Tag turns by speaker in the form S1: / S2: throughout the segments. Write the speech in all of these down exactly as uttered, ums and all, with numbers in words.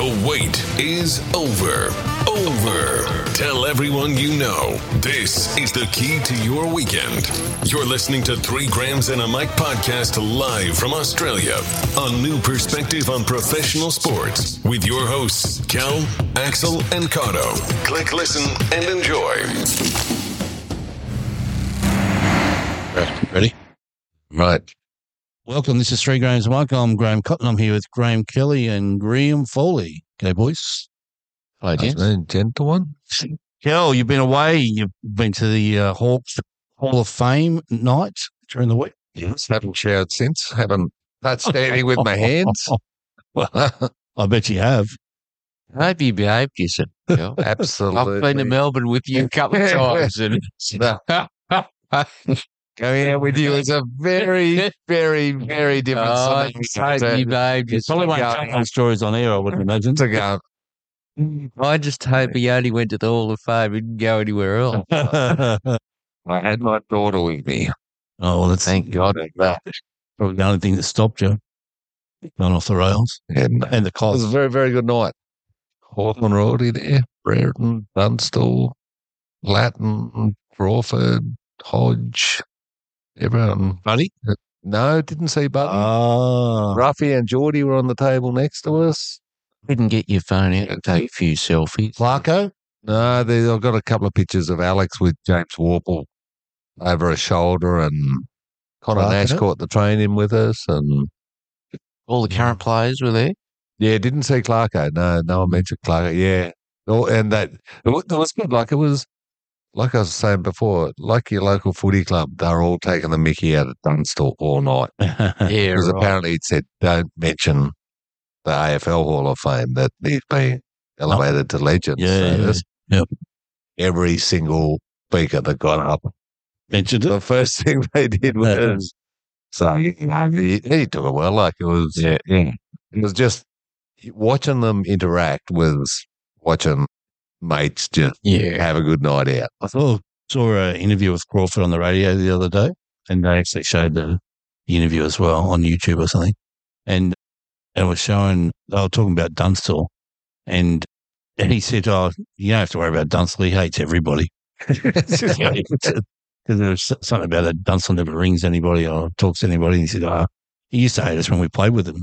S1: The wait is over. Over. Tell everyone you know. This is the key to your weekend. You're listening to Three Grams and a Mic podcast live from Australia. A new perspective on professional sports with your hosts, Kel, Axel, and Cotto. Click, listen, and enjoy.
S2: Ready?
S3: Right.
S2: Welcome. This is Three Grams and a Mic. I'm Graham Cotton. I'm here with Graham Kelly and Graham Foley. Okay, boys.
S3: Hello, gents. Gentle one.
S2: Kel, you've been away. You've been to the uh, Hawks Hall of Fame night during the week.
S3: Yes, haven't showered since. Haven't touched standing with my hands.
S2: I bet you have.
S4: I hope you behaved yourself. Kel.
S3: Absolutely.
S4: I've been to Melbourne with you a couple of times. And
S3: Going out with you is a very, very, very different
S4: oh,
S3: something.
S4: I hope you behaved
S2: It's probably
S4: yourself.
S2: won't tell those stories on air, I would imagine.
S3: To go.
S4: I just hope he only went to the Hall of Fame and didn't go anywhere else.
S2: oh,
S3: I had my daughter with me.
S2: well, that's
S4: Thank God for that.
S2: probably the only thing that stopped you going off the rails.
S3: And
S2: And the
S3: it was
S2: cost.
S3: a very, very good night. Hawthorne Roadie there, Brereton, Dunstall, Latin, Crawford, Hodge, everyone.
S2: Buddy?
S3: No, didn't see Button.
S2: Ah.
S3: Ruffy and Geordie were on the table next to us.
S4: Didn't get your phone out and take a few selfies.
S2: Clarko?
S3: No, they, I've got a couple of pictures of Alex with James Warple over his shoulder, and Connor
S2: Clarko?
S3: Nash caught the train in with us. And
S4: All the current players were there.
S3: yeah, didn't see Clarko. No, no one mentioned Clarko. Yeah. Oh, and that it was, it was good. Like it was, like I was saying before, like your local footy club, they're all taking the mickey out of Dunstall all night.
S4: Yeah,
S3: Because
S4: right.
S3: apparently it said, don't mention the A F L Hall of Fame, that he's been elevated to legend.
S2: Yeah,
S3: So
S2: yeah,
S3: that's-
S2: yep.
S3: Every single speaker that got up,
S2: Mentioned it.
S3: the first thing they did was, so he, he took it well. Like it was, yeah, yeah. It was just watching them interact was watching mates just
S4: Yeah.
S3: have a good night out.
S2: I saw, saw an interview with Crawford on the radio the other day, and they actually showed the, the interview as well on YouTube or something. And it was showing, they were talking about Dunstall, and, and he said, oh, you don't have to worry about Dunstall. He hates everybody. Because there was something about it. Dunstall never rings anybody or talks to anybody. And he said, oh, he used to hate us when we played with him.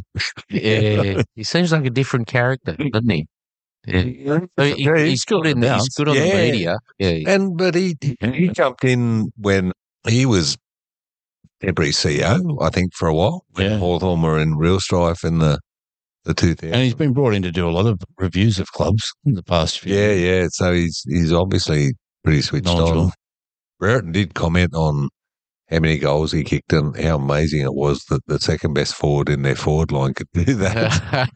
S4: Yeah. He seems like a different character, doesn't he? Yeah. So he-
S3: Yeah,
S4: he's good in
S2: bounce.
S4: He's good on
S3: Yeah.
S4: the media. Yeah.
S3: And but he he jumped in when he was temporary C E O, I think, for a while. When
S2: Yeah.
S3: Hawthorn were in real strife in the the two thousands.
S2: And he's been brought in to do a lot of reviews of clubs in the past few
S3: Yeah,
S2: years.
S3: yeah. So he's he's obviously pretty switched
S2: Knowledgeable.
S3: on. Brereton did comment on how many goals he kicked and how amazing it was that the second best forward in their forward line could do that.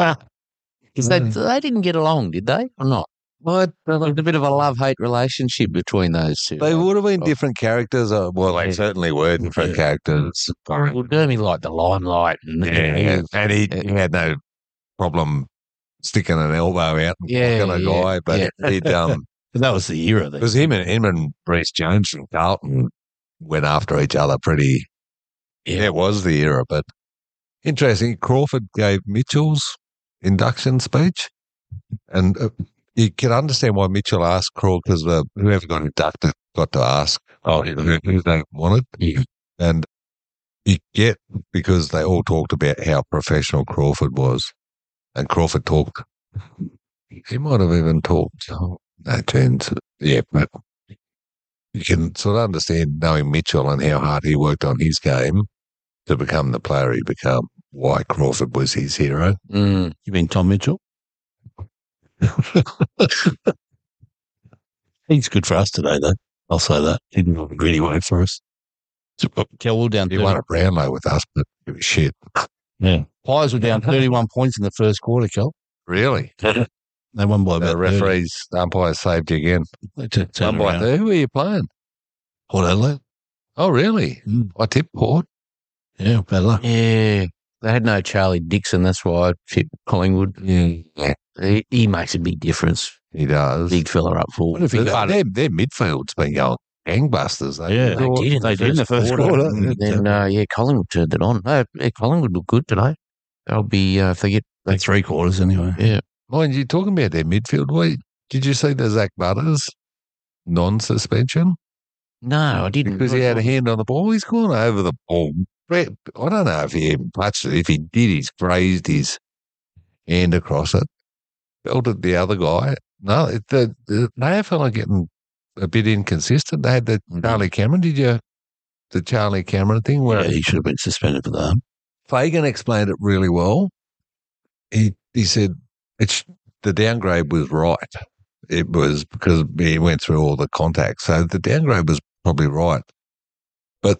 S4: Because they, they didn't get along, did they? Or not?
S3: But
S4: There's a bit of a love-hate relationship between those two.
S3: they would have been
S4: Oh.
S3: different characters. Uh, well, they
S4: Yeah.
S3: certainly were different
S2: Yeah.
S3: characters.
S4: Well, Dermy liked the limelight. And,
S3: Yeah, and he, he had no problem sticking an elbow out and
S4: Yeah,
S3: fucking a
S4: yeah,
S3: guy, but
S4: yeah.
S3: he'd um,
S2: But that was the era.
S3: it
S2: Then.
S3: was him and him and Reece Jones from Carlton went after each other pretty. Yeah, it was the era, but interesting. Crawford gave Mitchell's induction speech, and uh, you can understand why Mitchell asked Crawford, because uh, whoever got inducted got to ask, oh, who, who they wanted,
S4: Yeah.
S3: and you get because they all talked about how professional Crawford was, and Crawford talked. He might have even talked. Oh, no, turns. Yeah, but you can sort of understand knowing Mitchell and how hard he worked on his game to become the player he became. Why Crawford was his hero.
S4: Mm.
S2: You mean Tom Mitchell? He's good for us today, though. I'll say that. He didn't really work for us. So, Kel, we're down
S3: He
S2: thirty.
S3: won a Brownlow with us, but it was shit.
S2: Yeah. Pies were down thirty-one points in the first quarter, Kel.
S3: Really?
S2: They won by
S3: The
S2: about
S3: referees, the umpires saved you again.
S2: thirty. They took
S3: One
S2: turned
S3: by
S2: around.
S3: thirty. Who are you playing?
S2: Port Adelaide.
S3: Oh, really?
S2: Mm.
S3: I tipped Port.
S2: Yeah, bad luck.
S4: Yeah. They had no Charlie Dixon. That's why I tipped Collingwood.
S3: Yeah,
S4: He, he makes a big difference.
S3: he does.
S4: Big fella up
S2: What
S4: forward.
S2: if he
S3: But
S2: got
S3: their, their midfield's been going gangbusters. They
S2: Yeah.
S4: They did in
S2: They
S4: the
S2: did in the
S4: first
S2: first
S4: quarter.
S2: quarter.
S4: And then, uh, yeah, Collingwood turned it on. No, yeah, Collingwood looked good today. They'll be, uh, if they get,
S2: Like three quarters anyway.
S4: yeah,
S3: mind you, talking about their midfield, wait, did you see the Zach Butters non-suspension?
S4: No, I didn't.
S3: Because he had a hand on the ball. He's gone over the ball. I don't know if he even touched it. If he did, he's grazed his hand across it. Belted the other guy. No, it- the, the A F L are getting a bit inconsistent. They had the Charlie Cameron. Did you? The Charlie Cameron thing where
S2: Yeah, he should have been suspended for that.
S3: Fagan explained it really well. He he said it's the downgrade was right. It was because he went through all the contacts. So the downgrade was probably right. But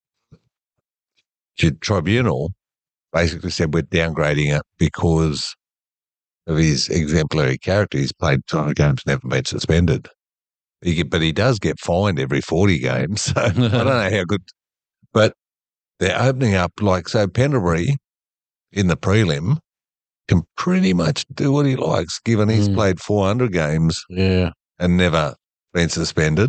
S3: the tribunal basically said we're downgrading it because of his exemplary character. He's played two hundred games, never been suspended. He get, but he does get fined every forty games. So I don't know how good. But they're opening up, like, so Pendlebury in the prelim can pretty much do what he likes, given he's
S4: Mm.
S3: played four hundred games
S4: Yeah.
S3: and never been suspended.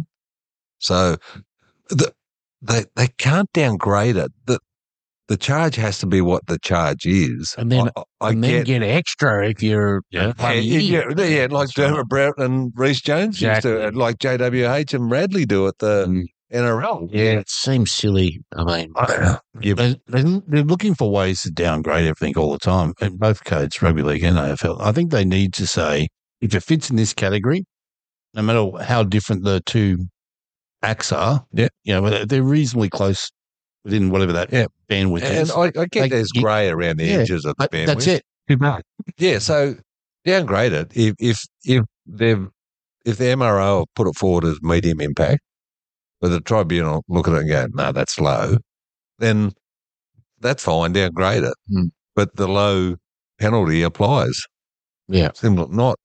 S3: So the, they they can't downgrade it. The the charge has to be what the charge is.
S4: And then-
S3: I, I
S4: and then
S3: get,
S4: get extra if you're
S2: Yeah.
S3: yeah, yeah, yeah, yeah, like
S2: That's right.
S3: Dermot Brown and Reece Jones used to,
S4: Exactly.
S3: like J W H and Radley do at the
S2: Mm.
S3: N R L.
S4: Yeah, it seems silly. I mean,
S3: Yeah,
S2: They, they, they're looking for ways to downgrade everything all the time, in both codes, rugby league and A F L. I think they need to say, if it fits in this category, no matter how different the two acts are,
S3: Yeah.
S2: you know, they're- they're reasonably close within whatever that
S3: Yeah.
S2: bandwidth
S3: and
S2: is.
S3: I, I get
S2: Like,
S3: there's
S2: you-
S3: grey around the
S2: Yeah,
S3: edges of the
S2: But
S3: bandwidth.
S2: that's it. Too bad.
S3: Yeah, so downgrade it if if if they've if the M R O have put it forward as medium impact, but the tribunal look at it and go, no, that's low, then that's fine, downgrade it.
S4: Hmm.
S3: But the low penalty applies.
S4: yeah.
S3: Simple, not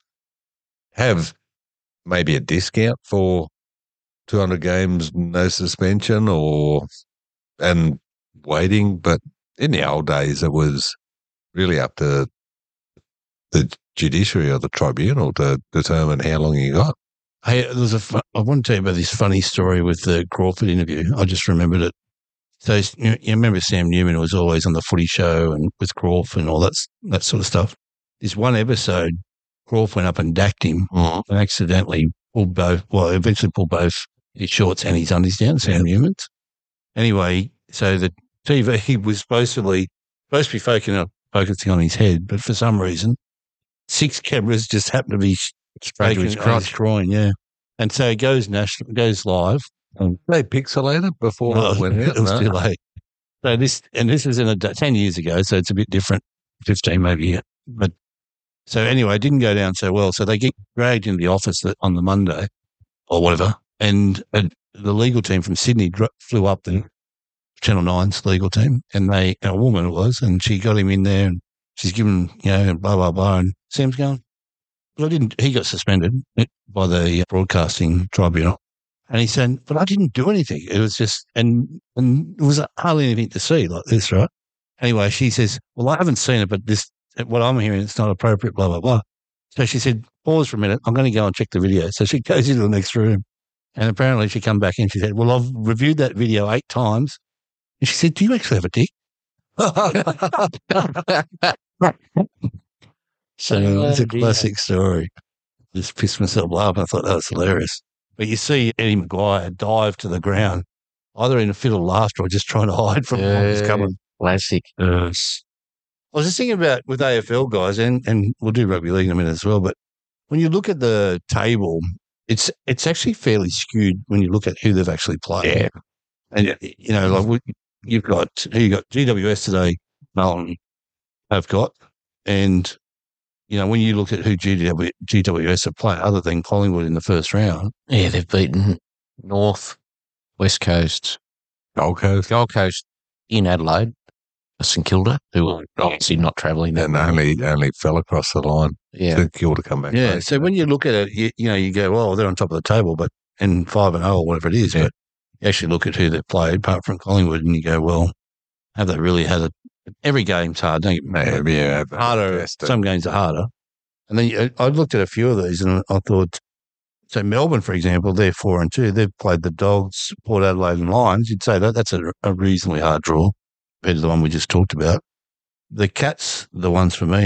S3: have maybe a discount for two hundred games, no suspension, or and waiting. But in the old days, it was really up to the judiciary or the tribunal to determine how long you got.
S2: Hey, there's a. fu- I want to tell you about this funny story with the Crawford interview. I just remembered it. So you, you remember Sam Newman was always on the Footy Show and with Crawford and all that s- that sort of stuff. This one episode, Crawford went up and dacked him and accidentally pulled both. Well, eventually pulled both his shorts and his undies down. Sam Newman's. Anyway, so the T V was supposed to be supposed to be focusing on, focusing on his head, but for some reason, six cameras just happened to be
S4: Straight to his
S2: focusing on his
S4: crotch.
S2: groin, yeah. And so it goes national, goes live.
S3: They pixelated before
S2: Well,
S3: it went out.
S2: it was
S3: no?
S2: too late. So this, and this was in a d- ten years ago, so it's a bit different, fifteen maybe. Yeah. But so anyway, it didn't go down so well. So they get dragged into the office that- on the Monday or whatever, and uh, the legal team from Sydney dro- flew up the Channel nine's legal team, and they, a woman it was, and she got him in there, and she's given, you know, blah blah blah, and Sam's going, but I didn't. He got suspended by the broadcasting tribunal. And he said, but I didn't do anything. It was just, and and there was hardly anything to see like this, right? Anyway, she says, well, I haven't seen it, but this, what I'm hearing, it's not appropriate, blah, blah, blah. So she said, pause for a minute. I'm going to go and check the video. So she goes into the next room. And apparently she come back and she said, well, I've reviewed that video eight times. And she said, do you actually have a dick? So
S4: Oh,
S2: it's a
S4: dear.
S2: classic story. Just pissed myself laughing. I thought that was hilarious. But you see Eddie Maguire dive to the ground, either in a fit of laughter or just trying to hide from what was
S4: Yeah.
S2: coming.
S4: Classic.
S2: Yes. I was just thinking about with A F L guys, and, and we'll do rugby league in a minute as well, but when you look at the table, it's it's actually fairly skewed when you look at who they've actually played.
S3: Yeah.
S2: And, you know, like we, you've got, who you got G W S today, Melton have got, and, you know, when you look at who G W, G W S have played, other than Collingwood in the first round,
S4: Yeah, they've beaten North, West Coast,
S3: Gold Coast.
S4: Gold Coast in Adelaide, St Kilda, who are obviously not travelling that
S3: And
S4: way.
S3: only only fell across the line.
S4: Yeah.
S3: St Kilda come back.
S2: yeah.
S3: late.
S2: So when you look at it, you, you know, you go, well, they're on top of the table, but in five and oh or whatever it is,
S3: Yeah.
S2: but you actually look at who they've played, apart from Collingwood, and you go, well, have they really had it? Every game's hard. Don't get me
S3: Yeah,
S2: wrong.
S3: yeah,
S2: harder.
S3: just, uh,
S2: Some games are harder. And then you, I looked at a few of these and I thought, so Melbourne, for example, they're four and two. They've played the Dogs, Port Adelaide and Lions. You'd say that that's a, a reasonably hard draw compared to the one we just talked about. The Cats, the ones for me,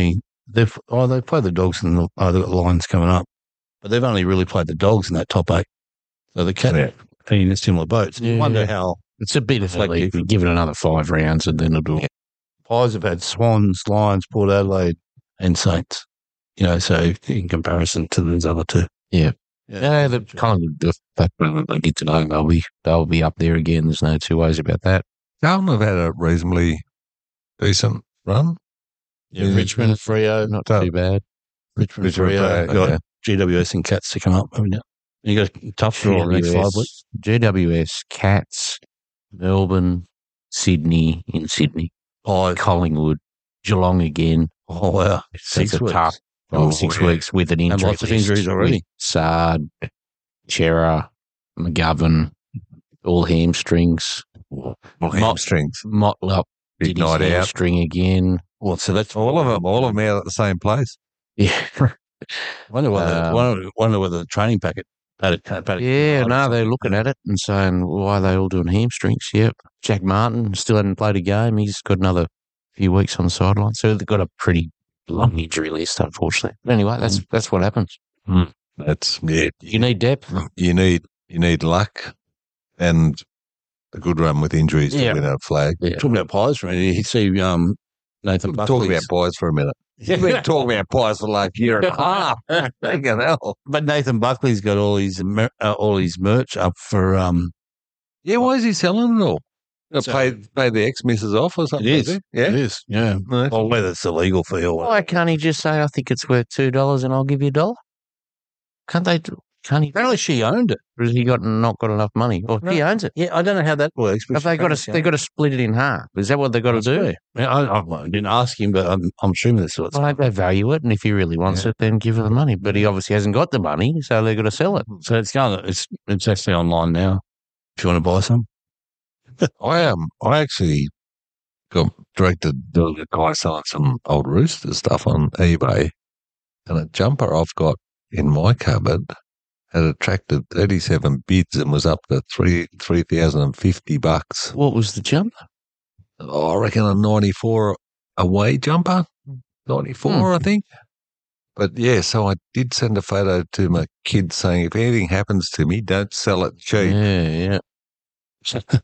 S2: they've oh they played the Dogs and the, oh they've got the Lions coming up, but they've only really played the Dogs in that top eight. So the Cat
S3: Yeah.
S2: are in similar boats. You
S4: Yeah.
S2: wonder how
S4: It's a bit of a
S2: Reflective.
S4: leap. You give it another five rounds and then it'll.
S2: Pies have had Swans, Lions, Port Adelaide, and Saints. You know, so in comparison to those other two,
S4: Yeah. Yeah, the kind of the fact that they get to know they'll be they'll be up there again. There's no two ways about that.
S3: Carlton have had a reasonably decent run.
S2: yeah,
S3: Yeah.
S2: Richmond, Freo,
S4: Not
S3: So-
S4: too bad.
S2: Richmond,
S3: Richmond,
S2: Freo,
S3: Freo,
S2: got
S3: yeah.
S2: G W S and Cats to come up, haven't you? You got a tough draw in the next five weeks.
S4: G W S, Cats, Melbourne, Sydney in Sydney,
S2: Pies.
S4: Collingwood, Geelong again.
S2: Oh wow,
S4: Six
S2: six weeks.
S4: tough.
S3: Oh,
S4: Oh, six
S3: yeah.
S4: weeks with an
S2: And
S4: injury.
S2: lots of
S4: list
S2: injuries already.
S4: with Sard, Chera, McGovern, all hamstrings.
S3: Well,
S4: Mot-
S3: hamstrings.
S4: Motlop
S3: Big
S4: did his
S3: night out.
S4: hamstring again.
S2: Well, so that's
S3: All of them, all of them out at the same place.
S4: Yeah,
S2: Wonder whether
S4: Um,
S2: wonder, wonder whether the training packet paddock, paddock
S4: yeah. No, they're looking at it and saying, "Why are they all doing hamstrings?" Yep. Jack Martin still hadn't played a game. He's got another few weeks on the sideline, so they've got a pretty long injury list, unfortunately. But anyway, that's that's what happens.
S3: That's yeah.
S4: You need depth.
S3: You need you need luck and a good run with injuries
S4: Yeah.
S3: to win a flag.
S4: Yeah.
S2: Talking about pies for a minute, you see um, Nathan
S3: Talk
S2: Buckley's-
S3: about pies for a minute. You've been talking about pies for like a year and a half. Fucking hell.
S2: But Nathan Buckley's got all his mer- uh, all his merch up for um.
S3: Yeah, why is he selling it all? Uh,
S2: So-
S3: pay pay the ex missus off or something?
S2: It
S3: does
S2: is.
S3: he? Yeah.
S2: It is. Yeah.
S3: No.
S2: Well, whether it's illegal for you or
S4: Why can't he just say, "I think it's worth two dollars, and I'll give you a dollar"? Can't they? do- Can't he?
S2: apparently she owned it.
S4: Or has he got not got enough money? Or he owns it?
S2: Yeah, I don't know how that works. But
S4: Have they got to? They got to split it in half. Is that what they got to do?
S2: Yeah, I, I, I didn't ask him, but I'm, I'm assuming that's what's.
S4: Well, they value it, and if he really wants
S3: Yeah.
S4: it, then give her the money. But he obviously hasn't got the money, so they're going to sell it.
S2: So it's going. It's it's actually online now. If you want to buy some,
S3: I um I actually got directed to a guy selling some old Rooster stuff on eBay, and a jumper I've got in my cupboard had attracted thirty-seven bids and was up to three three thousand and fifty bucks.
S4: What was the jump?
S3: Oh, I reckon a ninety-four away jumper, ninety-four, I think. But yeah, so I did send a photo to my kids saying, if anything happens to me, don't sell it cheap.
S4: Yeah, yeah.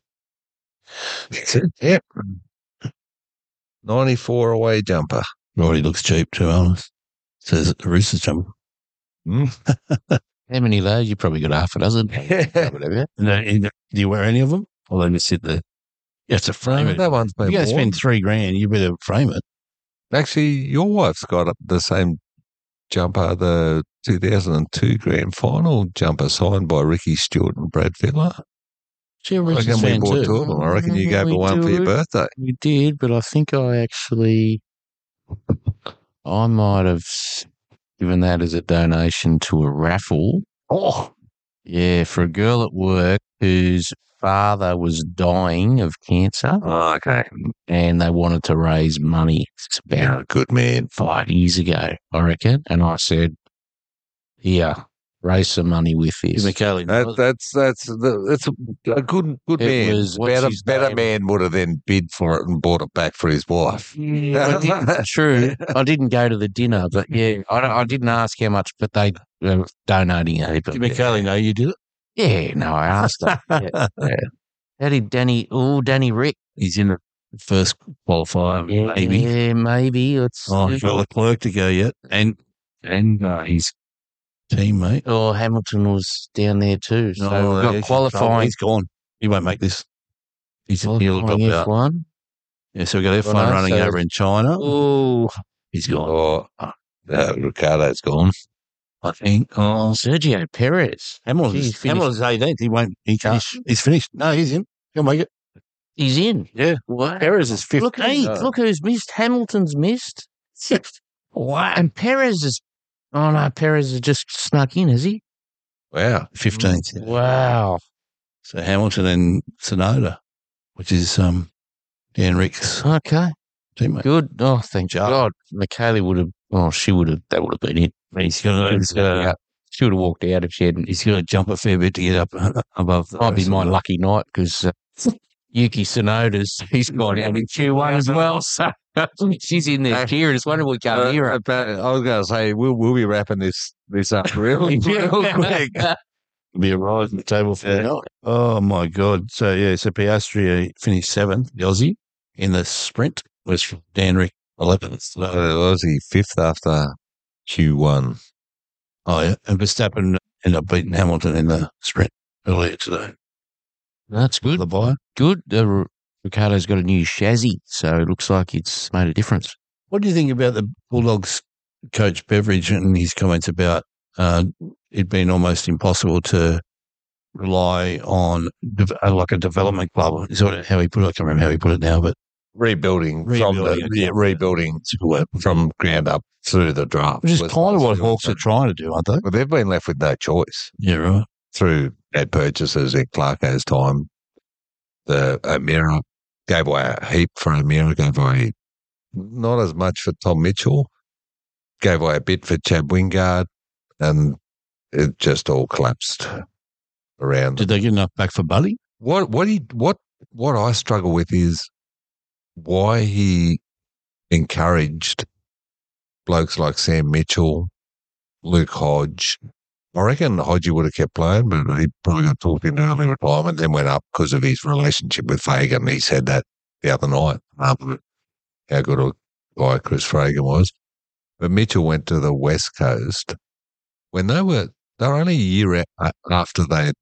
S3: Yeah. ninety-four away jumper.
S2: already looks cheap. To be honest, says a Roosters jumper.
S4: How many of those? You probably got half a dozen. Whatever.
S2: No, and do you wear any of them, or they just sit there? You have to frame
S3: No,
S2: it.
S3: that one's
S2: If
S3: been
S2: you're going to
S3: worn.
S2: spend three grand, you better frame it.
S3: Actually, your wife's got the same jumper, the two thousand two grand final jumper signed by Ricky Stewart and Brad Fittler.
S2: She a
S3: I
S2: Roosters
S3: reckon we
S2: fan
S3: bought
S2: too.
S3: two of them. I reckon you gave
S4: We
S3: her one for your
S4: do.
S3: birthday.
S4: We did, but I think I actually, I might have s- given that as a donation to a raffle.
S2: Oh,
S4: Yeah, for a girl at work whose father was dying of cancer,
S3: Oh, okay.
S4: and they wanted to raise money. It's about
S3: Yeah, good man.
S4: five years ago, I reckon. And I said, "Here, raise some money with this."
S2: McKaylee.
S3: That, that's that's the, that's a, a good good
S4: It
S3: man.
S4: was- what's
S3: better
S4: his
S3: better
S4: name?
S3: man would have then bid for it and bought it back for his wife.
S4: I didn't- True. I didn't go to the dinner, but yeah, I, don't- I didn't ask how much, but they were donating a heap. of
S2: Did McKaylee know you did it?
S4: Yeah, no, I asked her. Yeah, yeah. How did Danny? Oh, Danny Rick.
S2: He's in the first qualifier,
S4: Yeah,
S2: maybe.
S4: maybe. It's
S2: Oh, he's got Leclerc to go yet, and and uh, his teammate.
S4: oh, Hamilton was down there too. So
S2: Oh,
S4: we've
S2: yeah,
S4: got
S2: he's-
S4: qualifying.
S2: He's gone. He won't make this. He's he'll drop
S4: qualifying
S2: out.
S4: F one.
S2: Yeah, so we've got F one
S4: Righto,
S2: running
S4: so-
S2: over in China.
S4: Oh,
S2: He's gone.
S3: Or uh, Ricardo's gone.
S2: I think. Oh,
S4: Sergio Perez.
S2: Hamilton's,
S4: He's finished.
S2: Hamilton's eighteenth. He won't. He can't. He's finished. No, he's in. He'll make it.
S4: He's in.
S2: Yeah.
S4: Wow.
S2: Perez is
S4: Look,
S2: fifteen.
S4: who's, look who's missed. Hamilton's missed. Wow. And Perez is. Oh no, Perez has just snuck in, has he?
S3: Wow.
S2: Fifteenth.
S4: Wow.
S2: So Hamilton and Sonoda, which is um Dan Rick's
S4: Okay.
S2: teammate.
S4: Good. Oh, thank
S2: Job.
S4: God. Michaela would have. Oh, she would have. That would have been it.
S2: He's got he's got
S4: Yeah. She would have walked out if she hadn't.
S2: he's got to jump a fair bit to get up above. The
S4: Might be
S2: rest of
S4: my
S2: them.
S4: lucky night because uh, Yuki Tsunoda's, he's gone out in Q one as well. So she's in there cheering. It's wonder we can't hear her.
S3: I was going to say, we'll, we'll be wrapping this, this up really, real quick.
S2: Be a rise in the table for yeah. the Oh, my God. So, yeah, so Piastri finished seventh, the Aussie, in the sprint. Was Dan Rick eleventh. So,
S3: uh, Aussie fifth after Q one.
S2: Oh, yeah. And Verstappen ended up beating Hamilton in the sprint earlier today.
S4: That's good.
S2: The buy.
S4: Good. Uh, Ricardo's got a new chassis, so it looks like it's made a difference.
S2: What do you think about the Bulldogs coach Beveridge and his comments about uh, it being almost impossible to rely on de- like a development club? Is that how he put it? I can't remember how he put it now, but
S3: rebuilding, rebuilding from the, yeah, rebuilding from ground up through the draft.
S2: Which is kind of what Hawks are trying to do, aren't they?
S3: But they've been left with no choice.
S2: Yeah, right.
S3: Through bad purchases in Clarko's time. The O'Meara gave away a heap for O'Meara, gave away not as much for Tom Mitchell, gave away a bit for Chad Wingard, and it just all collapsed around.
S2: Did they get enough back for Buddy?
S3: What what he what what I struggle with is why he encouraged blokes like Sam Mitchell, Luke Hodge. I reckon Hodgie would have kept playing, but he probably got talked into early retirement, then went up because of his relationship with Fagan. He said that the other night, um, how good a guy Chris Fagan was. But Mitchell went to the West Coast when they were, they were only a year after they'd,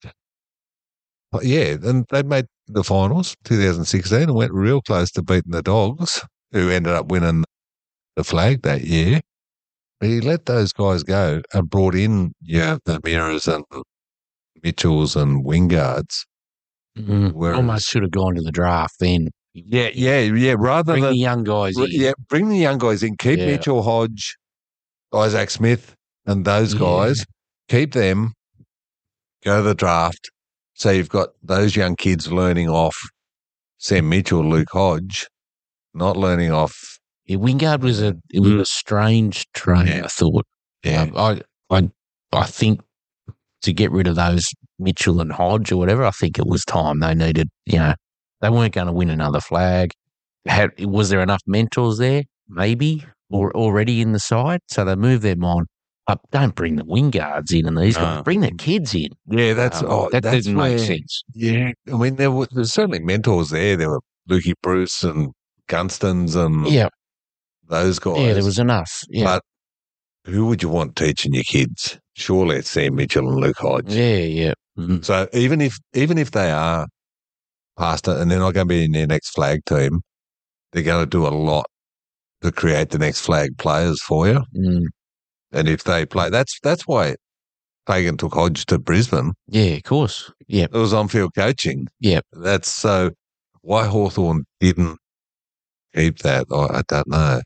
S3: yeah, and they'd made the finals, two thousand sixteen, and went real close to beating the Dogs, who ended up winning the flag that year. But he let those guys go and brought in, yeah, the Mirrors and Mitchells and Wingards.
S4: Mm, whereas, almost should have gone to the draft then.
S3: Yeah, yeah, yeah. Rather
S4: bring
S3: than
S4: the young guys in.
S3: Yeah, bring the young guys in. Keep yeah. Mitchell, Hodge, Isaac Smith, and those guys. Yeah. Keep them. Go to the draft. So you've got those young kids learning off Sam Mitchell, Luke Hodge, not learning off.
S4: Yeah, Wingard was a it was a strange train. Yeah. I thought.
S3: Yeah,
S4: um, I I I think to get rid of those Mitchell and Hodge or whatever, I think it was time they needed. You know, they weren't going to win another flag. Had was there enough mentors there? Maybe or already in the side, so they moved them on. But don't bring the Wingards in and these guys. No. Bring the kids in.
S3: Yeah, that's um,
S4: oh, that
S3: that's
S4: didn't
S3: where,
S4: make sense.
S3: Yeah, I mean there were there's certainly mentors there. There were Lukey Bruce and Gunstons and
S4: yeah.
S3: those guys.
S4: Yeah, there was enough. Yeah.
S3: But who would you want teaching your kids? Surely it's Sam Mitchell and Luke Hodge.
S4: Yeah, yeah.
S3: Mm-hmm. So even if even if they are past it and they're not going to be in their next flag team, they're going to do a lot to create the next flag players for you.
S4: Mm.
S3: And if they play, that's that's why Fagan took Hodge to Brisbane.
S4: Yeah, of course. Yeah,
S3: it was on-field coaching.
S4: Yeah,
S3: that's so. Why Hawthorn didn't keep that, I, I don't know.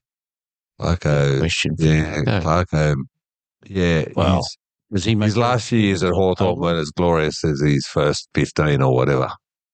S3: Clarko,
S4: question.
S3: Yeah, Clarko. Yeah,
S2: wow. Was he
S3: his last few years at Hawthorn weren't as glorious as his first fifteen or whatever.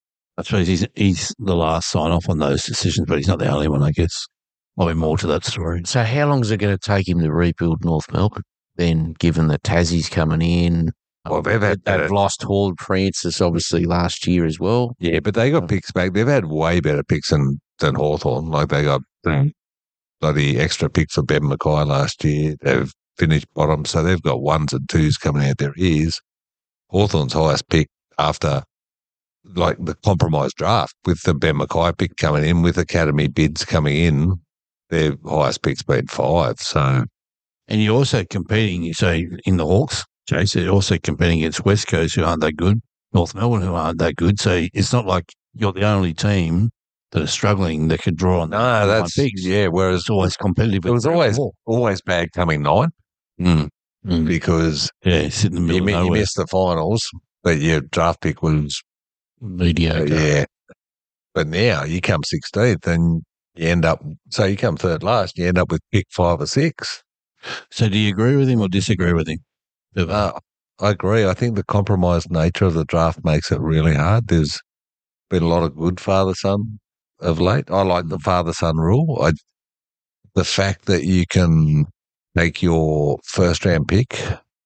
S2: I suppose he's he's the last sign off on those decisions, but he's not the only one, I guess. Might be more to that story.
S4: So how long is it going to take him to rebuild North Melbourne? Then, given the Tassie's coming in,
S3: well, they've had
S4: they've
S3: better.
S4: lost Hall Francis obviously last year as well.
S3: Yeah, but they got picks back. They've had way better picks than than Hawthorn. Like they got mm. bloody extra pick for Ben Mackay last year. They've finished bottom, so they've got ones and twos coming out their ears. Hawthorn's highest pick after like the compromise draft with the Ben Mackay pick coming in, with academy bids coming in. Their highest pick's been five, so.
S2: And you're also competing, you say, in the Hawks, Chase, you're also competing against West Coast, who aren't that good, North Melbourne, who aren't that good. So it's not like you're the only team that are struggling that could draw on.
S3: No, that's,
S2: bigs.
S3: yeah, whereas.
S2: It's always competitive.
S3: It was always always bad coming nine
S2: mm. Mm.
S3: because
S2: yeah, sit in the middle
S3: you,
S2: of
S3: you missed the finals, but your draft pick was
S2: mediocre.
S3: Uh, yeah. But now you come sixteenth and you end up, so you come third last, you end up with pick five or six.
S2: So do you agree with him or disagree with him?
S3: Uh, I agree. I think the compromised nature of the draft makes it really hard. There's been a lot of good father-son of late. I like the father-son rule. I, the fact that you can take your first-round pick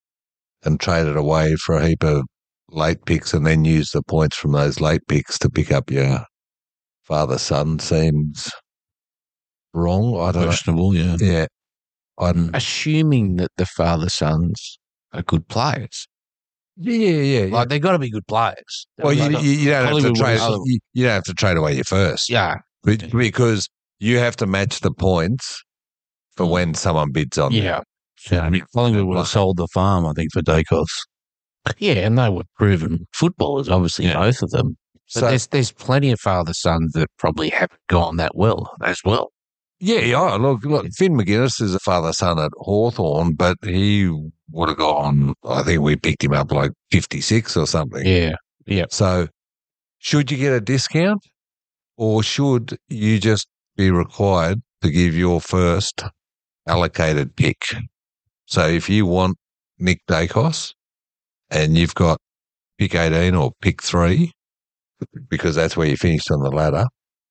S3: and trade it away for a heap of late picks and then use the points from those late picks to pick up your father-son seems wrong. I don't know.
S2: Questionable, yeah.
S3: Yeah. I don't,
S4: Assuming that the father sons are good players.
S3: yeah, yeah, yeah.
S4: Like, they've got to be good players.
S3: Well, you, you, you don't have to
S2: Hollywood
S3: trade.
S2: was-
S3: You, you don't have to trade away your first,
S4: Yeah.
S3: Be- because you have to match the points for when someone bids on.
S4: Yeah.
S2: So, I mean, Collingwood would have sold the farm, I think, for Dacos.
S4: Yeah, and they were proven footballers, obviously,
S2: Yeah.
S4: both of them. But
S3: So-
S4: there's there's plenty of father sons that probably haven't gone that well as well.
S3: Yeah, yeah. Look, look, Finn McGuinness is a father-son at Hawthorn, but he would have gone, I think we picked him up like fifty-six or something.
S4: Yeah.
S3: So should you get a discount or should you just be required to give your first allocated pick? So if you want Nick Dacos and you've got pick eighteen or pick three, because that's where you finished on the ladder,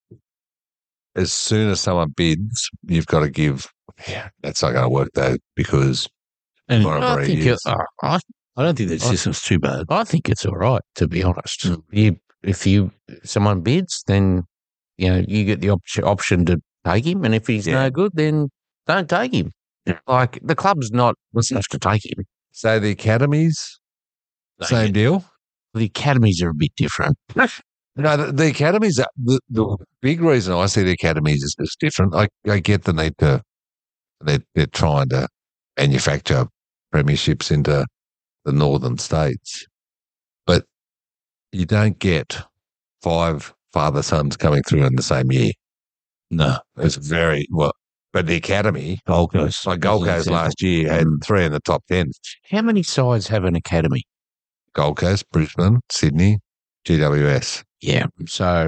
S3: as soon as someone bids, you've got to give. Yeah, that's not going to work though, because
S2: And
S3: Well,
S4: I
S3: Very
S4: think
S3: years.
S4: it, uh, I,
S2: I don't think that system's too bad.
S4: I think it's all right, to be honest. You, if you if someone bids, then you know you get the op- option to take him, and if he's
S3: Yeah.
S4: no good, then don't take him. Like the club's not supposed to take him.
S3: so the academies,
S2: They
S3: same
S2: get-
S3: deal.
S4: The academies are a bit different.
S3: No, the, the academies, are- the, the big reason I see the academies is just different. I, I get the need to, they're, they're trying to manufacture premierships into the northern states, but you don't get five father-sons coming through in the same year.
S2: No.
S3: It's very, well, but the academy,
S2: Gold Coast.
S3: like Gold Coast last year had
S2: Mm.
S3: three in the top ten.
S4: How many sides have an academy?
S3: Gold Coast, Brisbane, Sydney, G W S.
S4: Yeah. So,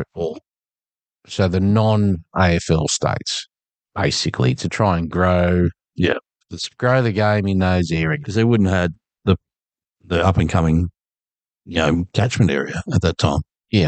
S4: so the non-A F L states, basically, to try and grow,
S2: Yeah.
S4: let's grow the game in those areas.
S2: Because they wouldn't have had the the up and coming, you know, catchment area at that time.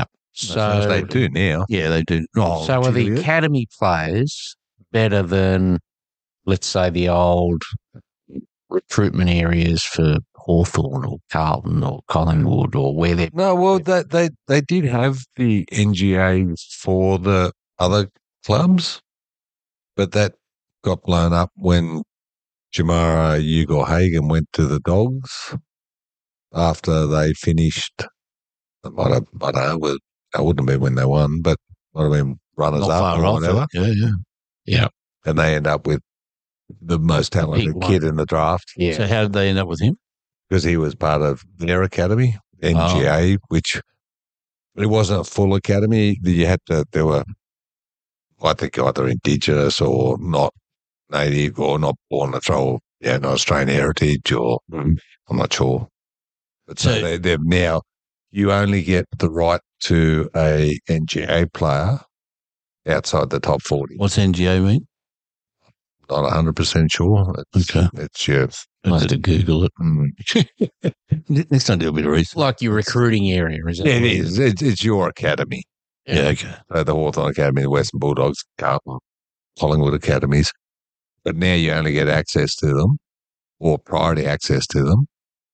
S4: So,
S3: they do now.
S2: Yeah, they do. Oh,
S4: so are the
S3: Juliet?
S4: academy players better than, let's say, the old recruitment areas for Hawthorn or Carlton or Collingwood or where they're
S3: No, well, they, they, they did have the N G A for the other clubs, but that got blown up when Jamara Ugle-Hagan went to the Dogs after they finished. It might have, I don't know, well, that wouldn't have been when they won, but might have been runners
S2: not
S3: up
S2: far
S3: or
S2: off.
S3: whatever.
S2: Yeah, yeah.
S3: And they end up with the most talented
S4: one.
S3: kid in the draft
S4: yeah.
S2: So how did they end up with him?
S3: because he was part of their academy, N G A,
S2: Oh.
S3: which it wasn't a full academy. You had to, there were, I think, either Indigenous or not native or not born to throw, yeah, not Australian heritage or I'm not sure. But so,
S2: So-
S3: they, they've now, you only get the right to a N G A player outside the top forty.
S2: What's N G A mean?
S3: Not one hundred percent sure. It's,
S2: Okay.
S3: it's your,
S2: I had to Google it.
S3: mm,
S2: Next time, do a bit of research.
S4: Like your recruiting area, is that
S3: it
S4: what
S3: is. It's, it's your academy.
S2: Yeah, okay.
S3: So the Hawthorn Academy, the Western Bulldogs, Carlton, Collingwood academies. But now you only get access to them or priority access to them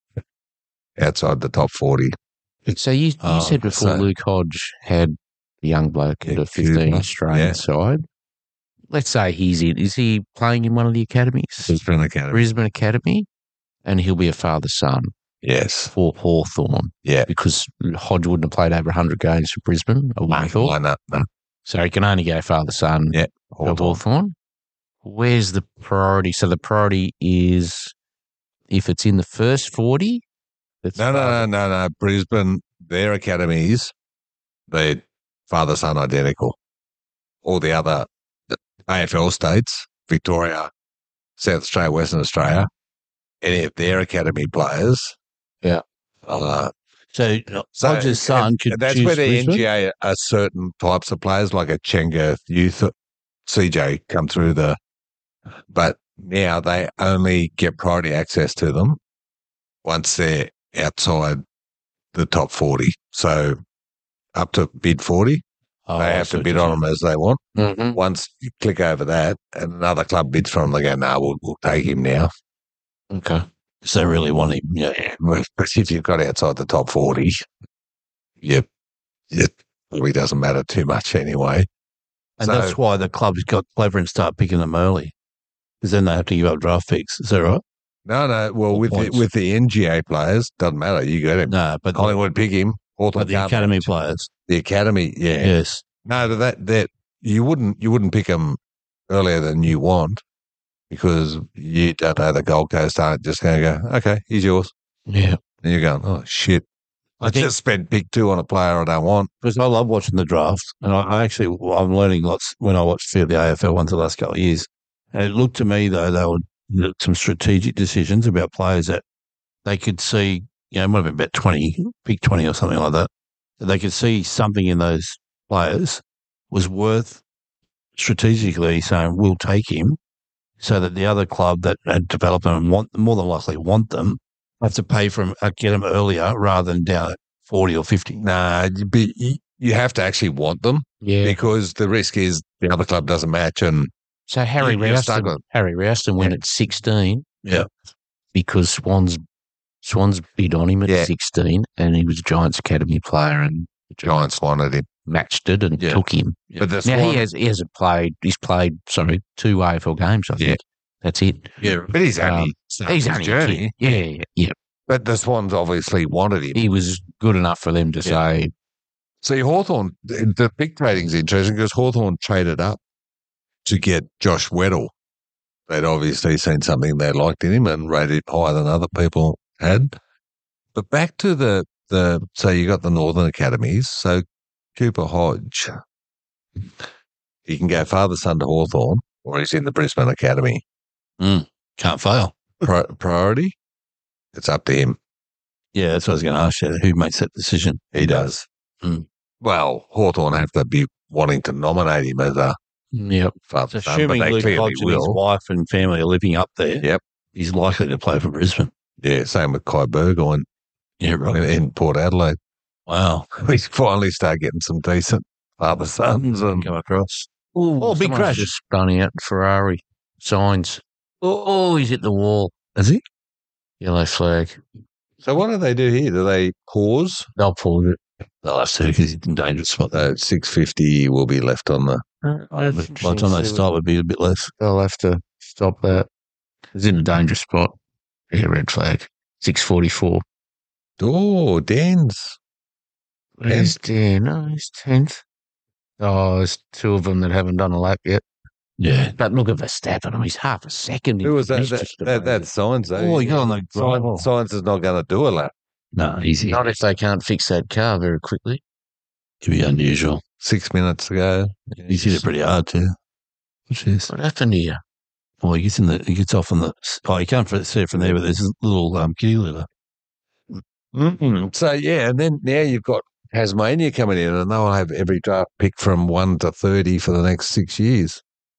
S3: outside the top forty.
S4: So you, you
S2: Oh,
S4: said before
S3: so-
S4: Luke Hodge had the young bloke at
S3: Yeah,
S4: a fifteen
S3: Cooper,
S4: Australian
S3: yeah.
S4: side. Let's say he's in. Is he playing in one of the academies?
S3: Brisbane Academy.
S4: Brisbane Academy, and he'll be a father-son
S3: Yes.
S4: for Hawthorn.
S3: Yeah.
S4: Because Hodge wouldn't have played over one hundred games for Brisbane, I would have thought.
S3: Line up. No.
S4: So he can only go father-son
S3: Yeah.
S4: for
S3: Hawthorn.
S4: Hawthorn. Where's the priority? So the priority is if it's in the first forty. It's
S3: No, no,
S4: father-
S3: no, no, no. Brisbane, their academies, they're father son identical. All the other A F L states, Victoria, South Australia, Western Australia, any of their academy players.
S4: Yeah.
S3: Uh,
S2: So,
S3: So
S2: Hodge's son
S3: and-
S2: could
S3: and that's
S2: choose
S3: where the
S2: Brisbane?
S3: N G A are certain types of players, like a Chenga youth C J come through the, but now they only get priority access to them once they're outside the top forty. So up to bid forty,
S2: Oh,
S3: they
S2: I
S3: have
S2: see
S3: to
S2: what
S3: bid
S2: you're
S3: on them as they want.
S4: Mhm.
S3: Once you click over that and another club bids for them, they go, no, we'll, we'll take him now.
S4: Okay.
S2: saying. So they really want him. Yeah.
S3: But if you've got outside the top forty, you, you probably doesn't matter too much anyway.
S2: And
S3: So-
S2: that's why the clubs got clever and start picking them early, because then they have to give up draft picks. Is that right?
S3: No, no. Well,
S2: Or
S3: with the,
S2: points.
S3: with the N G A players, doesn't matter. You get him.
S2: No, but the,
S3: Collingwood pick him. Hawthorn
S2: but the
S3: can't
S2: academy
S3: match.
S2: players.
S3: The academy, yeah.
S2: Yes.
S3: No, but that that you wouldn't you wouldn't pick them earlier than you want because you don't know the Gold Coast aren't just going to go, okay, here's yours.
S4: Yeah.
S3: And you're going, oh shit, I,
S2: I think-
S3: just spent pick two on a player I don't want.
S2: Because I love watching the draft, and I, I actually I'm learning lots when I watched a few of the A F L ones the last couple of years. And it looked to me though they were some strategic decisions about players that they could see. You know, it might have been about twenty, pick twenty or something like that. That they could see something in those players was worth strategically saying we'll take him, so that the other club that had developed them and want more than likely want them have to pay for him, uh, get them earlier rather than down at forty or fifty.
S3: Nah, you, be, you, you have to actually want them
S4: Yeah.
S3: because the risk is the other club doesn't match and
S4: So Harry
S3: You- you're
S4: Rouston,
S3: struggling.
S4: Harry Rouston went at sixteen.
S2: Yeah.
S4: Because Swans Swans bid on him at
S3: Yeah.
S4: sixteen, and he was a Giants academy player, and the
S3: Giants wanted him.
S4: matched it and
S2: Yeah.
S4: took him.
S3: But the
S4: Now
S3: Swan-
S4: he has he hasn't played. He's played sorry two A F L games. I
S3: Yeah.
S4: think that's it.
S2: Yeah,
S3: but he's only
S4: Um,
S3: started
S4: He's
S3: his
S4: only a
S3: journey.
S4: kid. Yeah, yeah, yeah.
S3: But the Swans obviously wanted him.
S4: He was good enough for them to say,
S3: See, Hawthorn, the the pick trading's interesting because Hawthorn traded up to get Josh Weddle. They'd obviously seen something they liked in him and rated him higher than other people had. But back to the, the so you got the Northern Academies. So Cooper Hodge, he can go father son to Hawthorn or he's in the Brisbane Academy.
S2: can't fail.
S3: Pri- priority, it's up to him.
S2: Yeah, that's what I was going to ask you. Who makes that decision?
S3: He does.
S2: Mm.
S3: Well, Hawthorn have to be wanting to nominate him as a
S4: "Yep,
S3: father
S2: So
S3: son, but
S2: assuming
S3: they
S2: Luke
S3: clearly
S2: Hodge and his
S3: will.
S2: wife and family are living up there,
S3: Yep.
S2: he's likely to play for Brisbane.
S3: Yeah, same with Kai Burgoyne
S2: Yeah, right.
S3: in, in Port Adelaide.
S2: Wow.
S3: We finally start getting some decent father sons and
S2: Come across.
S4: oh,
S2: big
S4: someone's
S2: crash.
S4: just spun out Ferrari signs. Oh, oh, he's hit the wall.
S2: Is he?
S4: Yellow flag.
S3: so what do they do here? Do they pause?
S4: They'll pull it.
S2: They'll have to because he's in a dangerous spot there.
S3: Uh, six fifty will be left on the.
S2: By the time they start, would be a bit less.
S4: They'll have to stop that. He's in a dangerous spot. Yeah, red flag. Six forty four.
S3: Oh, Dan's.
S4: Where's Dan? No, he's tenth. Oh, there's two of them that haven't done a lap yet.
S2: Yeah.
S4: But look at Verstappen. He's half a second.
S3: Who was that?
S4: He's
S3: That,
S4: just
S3: that
S4: amazing.
S3: that's Signs, though.
S2: Oh, he got on the
S3: Signs,
S2: gravel.
S3: Signs is not going to do a lap.
S2: No, easy.
S4: Not if they can't fix that car very quickly.
S2: It'd be unusual.
S3: Six minutes to go.
S2: He's hit it pretty hard too. Which is,
S4: What happened here?
S2: well, he gets in the, he gets off on the, oh, you can't see it from there, but there's a little um, kitty litter.
S3: Mm. So, yeah, and then now you've got Tasmania coming in and they'll have every draft pick from one to thirty for the next six years.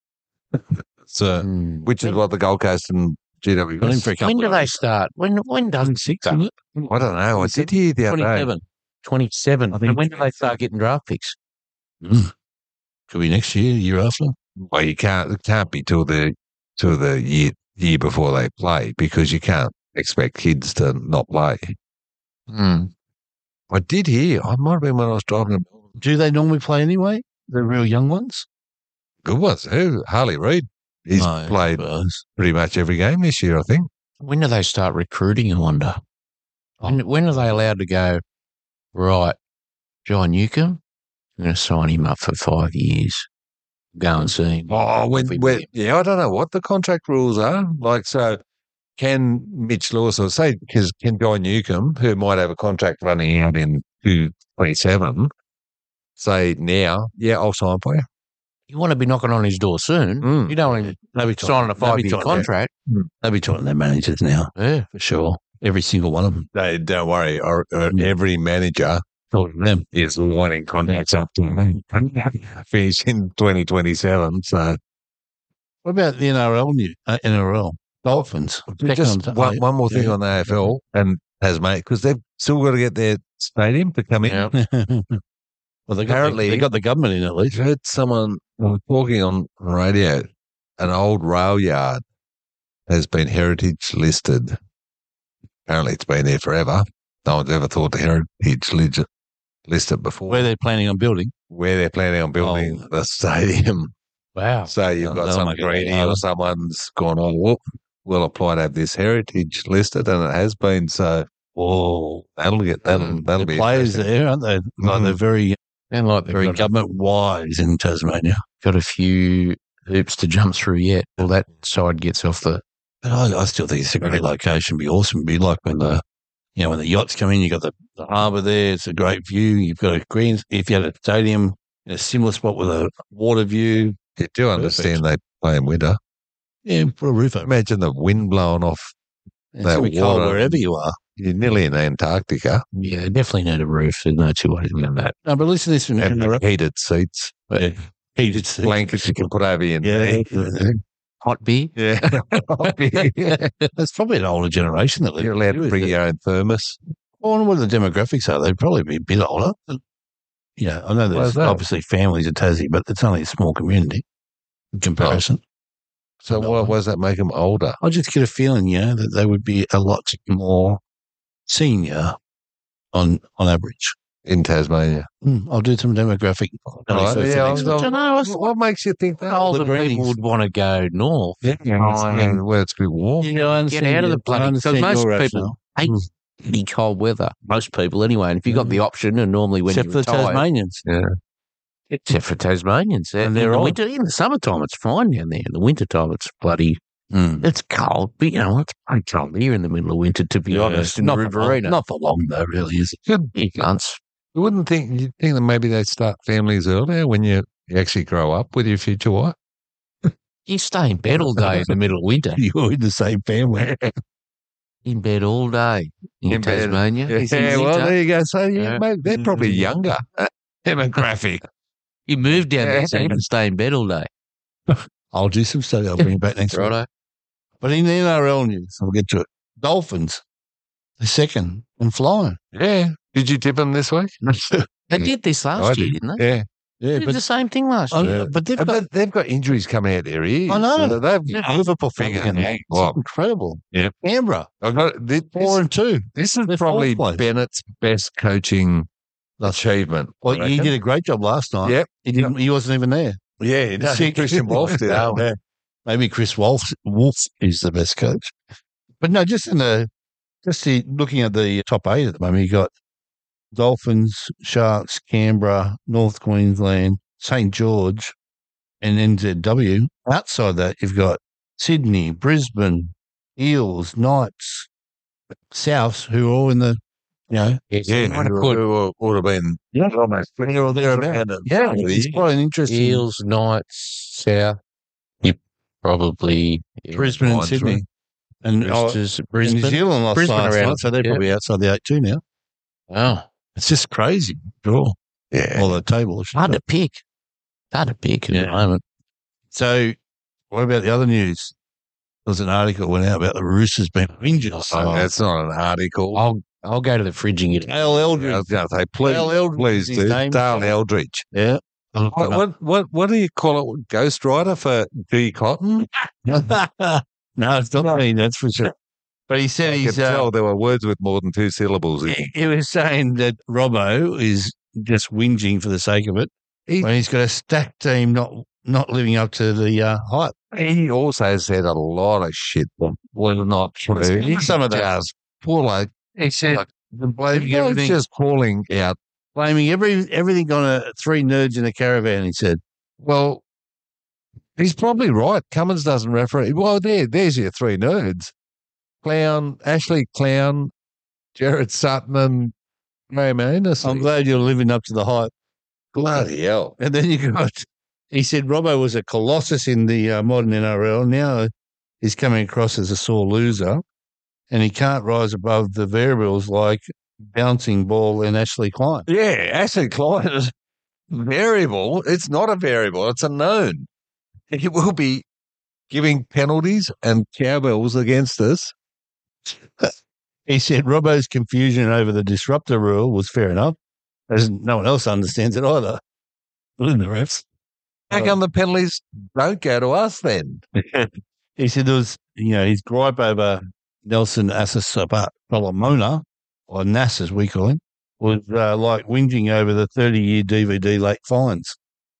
S3: so,
S4: Hmm.
S3: which is what the Gold Coast and G W
S2: Got him
S3: S.
S2: for a couple
S4: When do
S2: of
S4: they start? When when does it
S2: six,
S4: start?
S2: isn't it?
S3: I don't know. I did hear the other day.
S2: twenty-seven.
S4: twenty-seven.
S2: I think-
S4: And when do they start getting draft picks?
S2: Mm. Could be next year, year after.
S3: Well, you can't. It can't be till the till the year year before they play because you can't expect kids to not play.
S4: Hmm.
S3: I did hear. I might have been when I was driving. to Melbourne.
S2: Do they normally play anyway? The real young ones?
S3: Good ones. Who? Harley Reid. He's
S2: No, I
S3: played
S2: suppose.
S3: pretty much every game this year, I think.
S4: When do they start recruiting, I wonder? When, when are they allowed to go, right, John Newcomb, I'm going to sign him up for five years. Go and see him.
S3: Oh, when,
S4: Every
S3: when,
S4: year.
S3: yeah, I don't know what the contract rules are. Like, so can Mitch Lewis or say, because can Guy Newcomb, who might have a contract running out in two twenty-seven, say now, yeah, I'll sign for you.
S4: You want to be knocking on his door soon.
S3: Mm.
S4: You don't want him
S2: They'll be
S4: signing a
S2: they'll be
S4: five-year
S2: talking-
S4: contract.
S2: They'll be talking their managers now,
S4: Yeah.
S2: for sure. Every single one of them.
S3: They, don't worry. Or, or
S2: Mm.
S3: every manager
S2: Talking to them.
S3: is wanting contracts up to finish in twenty twenty-seven. So
S2: What about the N R L? New, uh, N R L? Dolphins.
S3: just
S2: Second,
S3: one, one more thing
S2: yeah.
S3: on the A F L and Tasmania, because they've still got to get their stadium to come in.
S4: Yeah.
S2: Well, they got,
S3: Apparently-
S2: the, they got the government in at
S3: I
S2: least.
S3: heard someone I was talking on radio, an old rail yard has been heritage listed. Apparently it's been there forever. No one's ever thought to heritage lig- listed before
S2: Where they're planning on building.
S3: where they're planning on building
S2: Oh.
S3: the stadium.
S4: Wow.
S3: So you've
S2: Oh,
S3: got
S2: that'll
S3: some
S2: make it
S3: greedy
S2: harder.
S3: or someone's gone, oh, well, we'll apply to have this heritage listed, and it has been. So
S2: Whoa.
S3: that'll get that'll
S4: Mm.
S3: that'll
S2: The
S3: be
S2: players
S3: interesting.
S2: there, aren't they? Like
S3: Mhm.
S2: they're very,
S4: And like they've
S2: very
S4: got,
S2: government wise in Tasmania.
S4: got a few hoops to jump through yet. Well, that side gets off the.
S2: But I, I still think it's a great location. It'd be awesome. It'd be like when the, you know, when the yachts come in, you've got the, the harbour there. It's a great view. You've got a green. If you had a stadium in a similar spot with a water view,
S3: You do understand they play in winter.
S2: yeah, put a roof over.
S3: Imagine the wind blowing off.
S2: It's
S3: that
S2: going to be cold
S3: water-
S2: wherever you are.
S3: You're nearly in Antarctica.
S4: Yeah, they definitely need a roof. There's no two ways about that.
S2: No, but listen to this.
S3: And
S2: From
S3: heated seats,
S2: yeah. Heated seats.
S3: blankets you can put over your
S2: Yeah.
S3: knee.
S4: Hot beer.
S3: Yeah.
S2: That's probably an older generation that live.
S3: You're allowed to
S2: here,
S3: bring
S2: isn't it?
S3: your own thermos.
S2: I wonder what the demographics are. They'd probably be a bit older. Yeah, I know
S3: Why
S2: there's
S3: is that?
S2: obviously families in Tassie, but it's only a small community in comparison.
S3: So
S2: No.
S3: why, why does that make them older?
S2: I just get a feeling, you know, that they would be a lot more senior on on average.
S3: In Tasmania.
S2: Hmm, I'll do some demographic.
S3: Right,
S2: analysis
S3: yeah,
S2: for
S3: I
S2: next
S3: was-
S2: week.
S3: I
S4: don't know. I was-
S3: What makes you think that?
S4: Older
S2: greenies.
S4: people would want to go north.
S3: Yeah, yeah, where it's a bit warm.
S2: Yeah, I
S4: Get
S2: understand
S4: out of
S2: your-
S4: the bloody-
S2: I understand
S4: 'cause most
S2: your
S4: people-
S2: rationale.
S4: Hate pretty cold weather. Most people, anyway. And if you got the option, and normally when
S2: Except
S4: you
S2: for the
S4: retire,
S2: Tasmanians.
S4: except for Tasmanians,
S2: And
S4: in
S2: they're
S4: the
S2: old.
S4: winter, in the summertime, it's fine down there. In the wintertime, it's bloody.
S2: Mm.
S4: It's cold, but you know it's pretty cold here in the middle of winter. To be
S2: Yeah,
S4: honest, in
S2: not
S4: the
S2: for long,
S4: Riverina,
S2: not for long though, really, is it?
S3: Good.
S4: months.
S3: You wouldn't think, you'd think that maybe they start families earlier when you, you actually grow up with your future wife.
S4: You stay in bed all day in the middle of winter.
S2: You're in the same family.
S4: In bed all day in,
S3: In bed.
S4: Tasmania.
S3: Yeah,
S4: It's in
S3: well,
S4: winter.
S3: there you go. So, yeah,
S4: Yeah.
S3: mate, they're probably younger uh, demographic.
S4: You move down there so you can stay in bed all day.
S2: I'll do some study. I'll bring it back next week.
S4: Righto.
S2: But in the N R L news, I'll get to it. Dolphins, the second and flying.
S3: Yeah. Did you tip them this week?
S4: They did this last
S3: I
S4: year,
S3: did.
S4: didn't they?
S3: Yeah.
S2: Yeah,
S4: They did
S2: but
S4: the same thing last
S2: I-
S4: year.
S2: but they've
S3: But
S2: got
S3: they've got injuries coming out their ears.
S2: I know.
S3: So they've,
S2: they're overperforming.
S3: Hang on, hang
S2: It's
S3: on.
S2: incredible.
S3: Yeah.
S2: Canberra,
S3: I've got, this,
S2: four and two.
S3: this is
S2: they're
S3: probably
S2: fourth place.
S3: Bennett's best coaching achievement. I
S2: Well, he
S3: reckon.
S2: did a great job last night.
S3: Yep.
S2: He didn't. He wasn't even there.
S3: Yeah, no,
S2: See,
S3: Christian Wolf did.
S2: Yeah, yeah. Maybe Chris Wolf, Wolf is the best coach. But no, just in the just the, looking at the top eight at the moment, you got Dolphins, Sharks, Canberra, North Queensland, Saint George, and N Z W. Outside that, you've got Sydney, Brisbane, Eels, Knights, Souths, who are all in the, you know,
S3: Yeah,
S4: What a
S3: who-
S4: good-
S3: who would have been
S2: yeah,
S3: almost
S2: they're all thereabouts. Yeah, it's quite an interesting.
S4: Eels, Knights, South. You probably yeah,
S2: Brisbane and
S3: Lions,
S2: Sydney.
S3: right?
S2: And, oh,
S4: Roosters,
S2: and
S4: Brisbane.
S2: New Zealand lost
S4: Brisbane
S2: last
S4: are out,
S2: night, so they're
S4: yeah.
S2: probably outside the eight two now.
S4: Wow,
S2: It's just crazy draw.
S3: Yeah.
S2: All the tables.
S4: hard to pick. Hard to pick at
S2: Yeah.
S4: the moment.
S2: So, what about the other news? There was an article went out about the Roosters being injured.
S3: Oh,
S2: So,
S3: that's not an article.
S4: I'll I'll go to the fridge and get it.
S2: Dale
S3: I
S2: Eldridge.
S3: was going to say, please,
S2: Dale Eldridge
S3: please
S2: is his
S3: do.
S2: name.
S3: Dale Eldridge.
S2: Yeah.
S3: What, what, what, what do you call it? Ghost Rider for G Cotton?
S2: no, it's not me, that's for sure. But he said
S3: I
S2: he's.
S3: could
S2: Uh,
S3: tell there were words with more than two syllables in.
S2: he, he was saying that Robbo is just whinging for the sake of it.
S3: He-
S2: when he's got a stacked team not not living up to the uh, hype.
S3: He also said a lot of shit that was not true. He's
S2: Some of that.
S3: just full of,
S2: He said
S3: Like,
S2: blaming
S3: he's
S2: everything,
S3: just calling out.
S2: blaming every everything on a three nerds in a caravan. He said.
S3: Well, he's probably right. Cummins doesn't referee. Well, there, there's your three nerds. Clown, Ashley Clown, Jared Sutton, and Graham Anderson.
S2: I'm glad you're living up to the hype.
S3: Bloody hell.
S2: And then you got, he said Robbo was a colossus in the uh, modern N R L. Now he's coming across as a sore loser, and he can't rise above the variables like bouncing ball and Ashley Klein.
S3: Yeah, Ashley Klein is variable. It's not a variable. It's a known. He will be giving penalties and cowbells against us.
S2: He said Robbo's confusion over the disruptor rule was fair enough, as no one else understands it either. Including the refs.
S3: How come the penalties don't go to us then?
S2: He said there was, you know, his gripe over Nelson Assis Solomona, or Nass as we call him, was uh, like whinging over the thirty-year D V D late fines.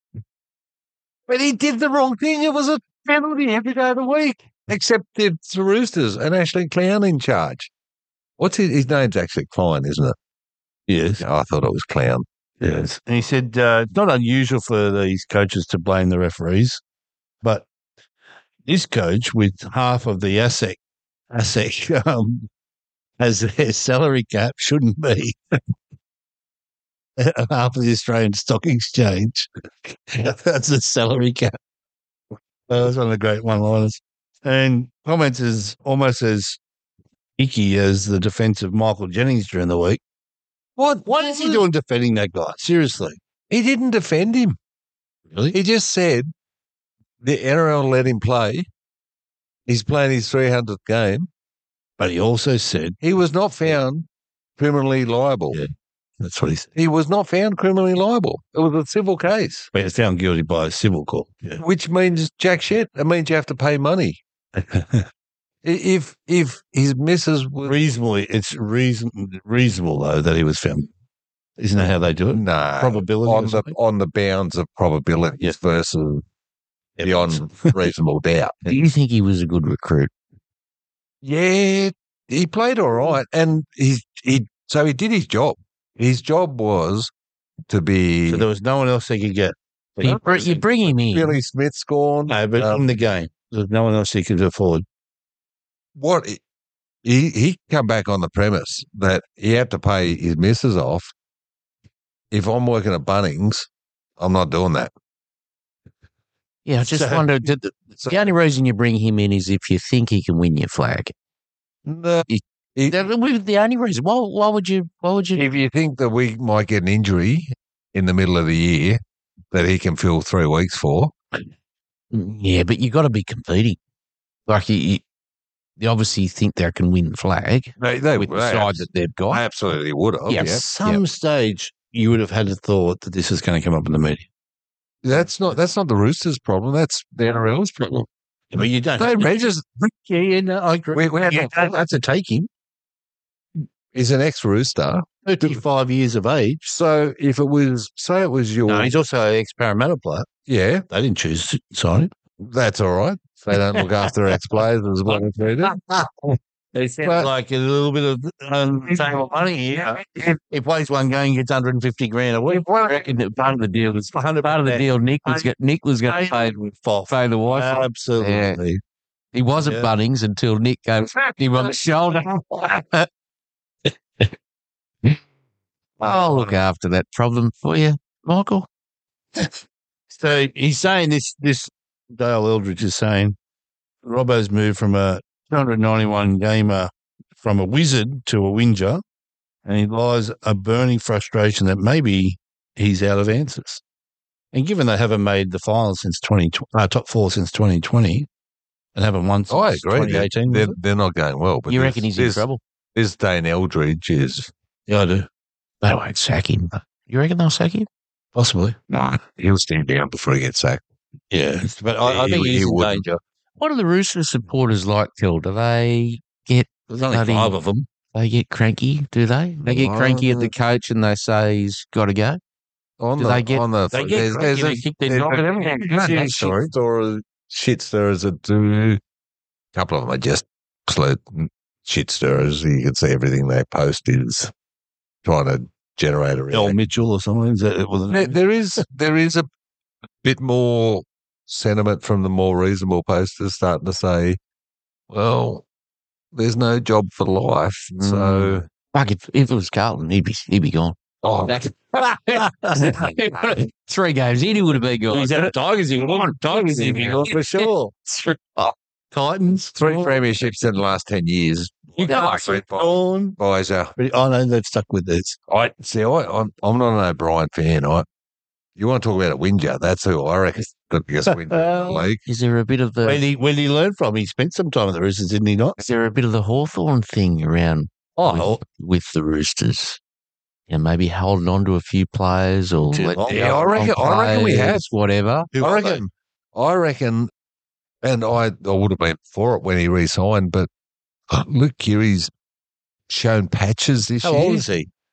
S3: But he did the wrong thing. It was a penalty every day of the week, except it's the Roosters and Ashley Clown in charge. What's his, his name's actually Klein, isn't it?
S2: Yes.
S3: No, I thought it was Clown.
S2: Yes. And he said uh, it's not unusual for these coaches to blame the referees, but this coach with half of the ASIC, ASIC um, as their salary cap shouldn't be. Half of the Australian Stock Exchange. That's the salary cap. That was one of the great one-liners. And comments is almost as icky as the defence of Michael Jennings during the week.
S3: What?
S2: What is he doing defending that guy? Seriously.
S3: He didn't defend him.
S2: Really?
S3: He just said the N R L let him play. He's playing his three hundredth game.
S2: But he also said
S3: He was not found criminally liable.
S2: Yeah. that's what he said.
S3: He was not found criminally liable. It was a civil case,
S2: But he was found guilty by a civil court. Yeah.
S3: which means jack shit. It means you have to pay money. I- If if his missus was
S2: Reasonably, it's reason, reasonable, though, that he was found. Isn't that how they do it?
S3: no
S2: Probability or
S3: on the
S2: something?
S3: on the bounds of probabilities
S2: Yes.
S3: versus beyond reasonable doubt.
S4: Do you think he was a good recruit?
S3: Yeah, he played all right, and he he so he did his job. His job was to be
S2: So there was no one else they could get.
S4: You, br- you bring him in.
S3: Billy Smith scorn.
S2: No, but
S3: Um,
S2: in the game, there was no one else he could afford.
S3: What he he he come back on the premise that he had to pay his missus off. If I'm working at Bunnings, I'm not doing that.
S4: Yeah, I just
S2: So-
S4: wonder. Did the,
S3: so-
S4: the only reason you bring him in is if you think he can win your flag.
S3: No,
S4: He-
S3: he-
S4: That would be the only reason. Why, why would you? Why would you?
S3: if you think that we might get an injury in the middle of the year that he can fill three weeks for,
S4: Yeah, but you got to be competing. Like you, you, you obviously think they can win the flag
S3: they they,
S4: with the
S3: they
S4: side that they've got.
S3: absolutely would have.
S4: Yeah,
S2: At
S3: Yeah,
S2: some stage, you would have had a thought that this is going to come up in the media.
S3: that's not that's not the Roosters' problem. That's the N R L's problem.
S2: But you don't.
S3: They register.
S2: Yeah, yeah, no, I agree.
S3: We, we had
S2: You don't have to take him.
S3: He's an ex-Rooster.
S2: thirty-five years of age.
S3: So if it was, say it was your,
S2: No, he's also an ex-Parramatta player.
S3: yeah,
S2: They didn't choose to sign him.
S3: that's all right. They don't look after ex-players as well as we do.
S2: It sounds
S3: But-
S2: like a little bit of unstable money here. He plays one game, gets one hundred fifty grand a week.
S4: I reckon that part of the deal was part of the deal. Nick was get, Nick was going to pay
S2: for
S4: pay the wife.
S2: Absolutely.
S4: He wasn't
S2: Yeah.
S4: Bunnings until Nick goes him on the shoulder. I'll look after that problem for you, Michael.
S2: So he's saying this, this Dale Eldridge is saying Robbo's moved from a two hundred ninety-one gamer from a wizard to a whinger, and he lies a burning frustration that maybe he's out of answers. And given they haven't made the finals since twenty, uh, top four since twenty twenty, and haven't won since
S3: I agree.
S2: twenty eighteen,
S3: They're,
S2: was it?
S3: they're not going well. But
S4: You
S3: this-
S4: reckon he's in
S3: this,
S4: trouble?
S3: This Dane Eldridge is
S2: Yeah, I do.
S4: They won't sack him. You reckon they'll sack him?
S2: Possibly.
S3: no. He'll stand down before he gets sacked.
S2: Yeah. But I, I
S3: He-
S2: think
S3: he
S2: he's in
S3: wouldn't.
S2: danger.
S4: What do the Roosters supporters like, Phil? Do they get
S2: There's only
S4: Bloody-
S2: five of them.
S4: they get cranky? Do they? They get cranky at the coach and they say he's got to go.
S3: On
S4: Do
S3: the,
S4: they get-
S3: on the,
S2: They get
S3: there's,
S2: cranky,
S3: there's
S2: they
S3: a,
S2: kick their
S3: there's
S2: dog
S3: a-
S2: and everything.
S3: there's a
S2: Shit
S3: shit story, shit stirrers that do. A couple of them are just absolute shit stirrers. You can see everything they post is trying to generate a
S2: El
S3: reaction.
S2: Mitchell or something. Is that, was it?
S3: There, there is there is a bit more sentiment from the more reasonable posters starting to say, well, there's no job for life, so
S4: Fuck, if, if it was Carlton, he'd be he'd be gone.
S3: oh,
S4: Three games in, he would have been gone.
S2: He's at Tigers. He won. Tigers. He won for sure. Titans.
S3: three premierships in the last ten years.
S2: You know,
S3: Like that,
S2: Dawn.
S3: Boys, uh,
S2: Oh no, they've stuck with this.
S3: I see. I, I'm I'm not an O'Brien fan. I you want to talk about a whinger? That's who I reckon is the biggest whinger in the league.
S4: Is there a bit of
S2: When
S4: the
S2: he when he learned from, he spent some time at the Roosters, didn't he not?
S4: is there a bit of the Hawthorn thing around
S2: Oh,
S4: with, with the Roosters? Yeah, maybe holding on to a few players or
S2: Too
S4: letting
S2: long.
S4: go
S3: Yeah, I
S4: on
S3: reckon- I reckon we
S4: players,
S3: have.
S4: whatever.
S2: who
S3: I
S2: are
S3: reckon. I reckon, and I I would have been for it when he re-signed, but Luke Keary's shown patches this
S2: they? How
S3: year.
S2: old is he?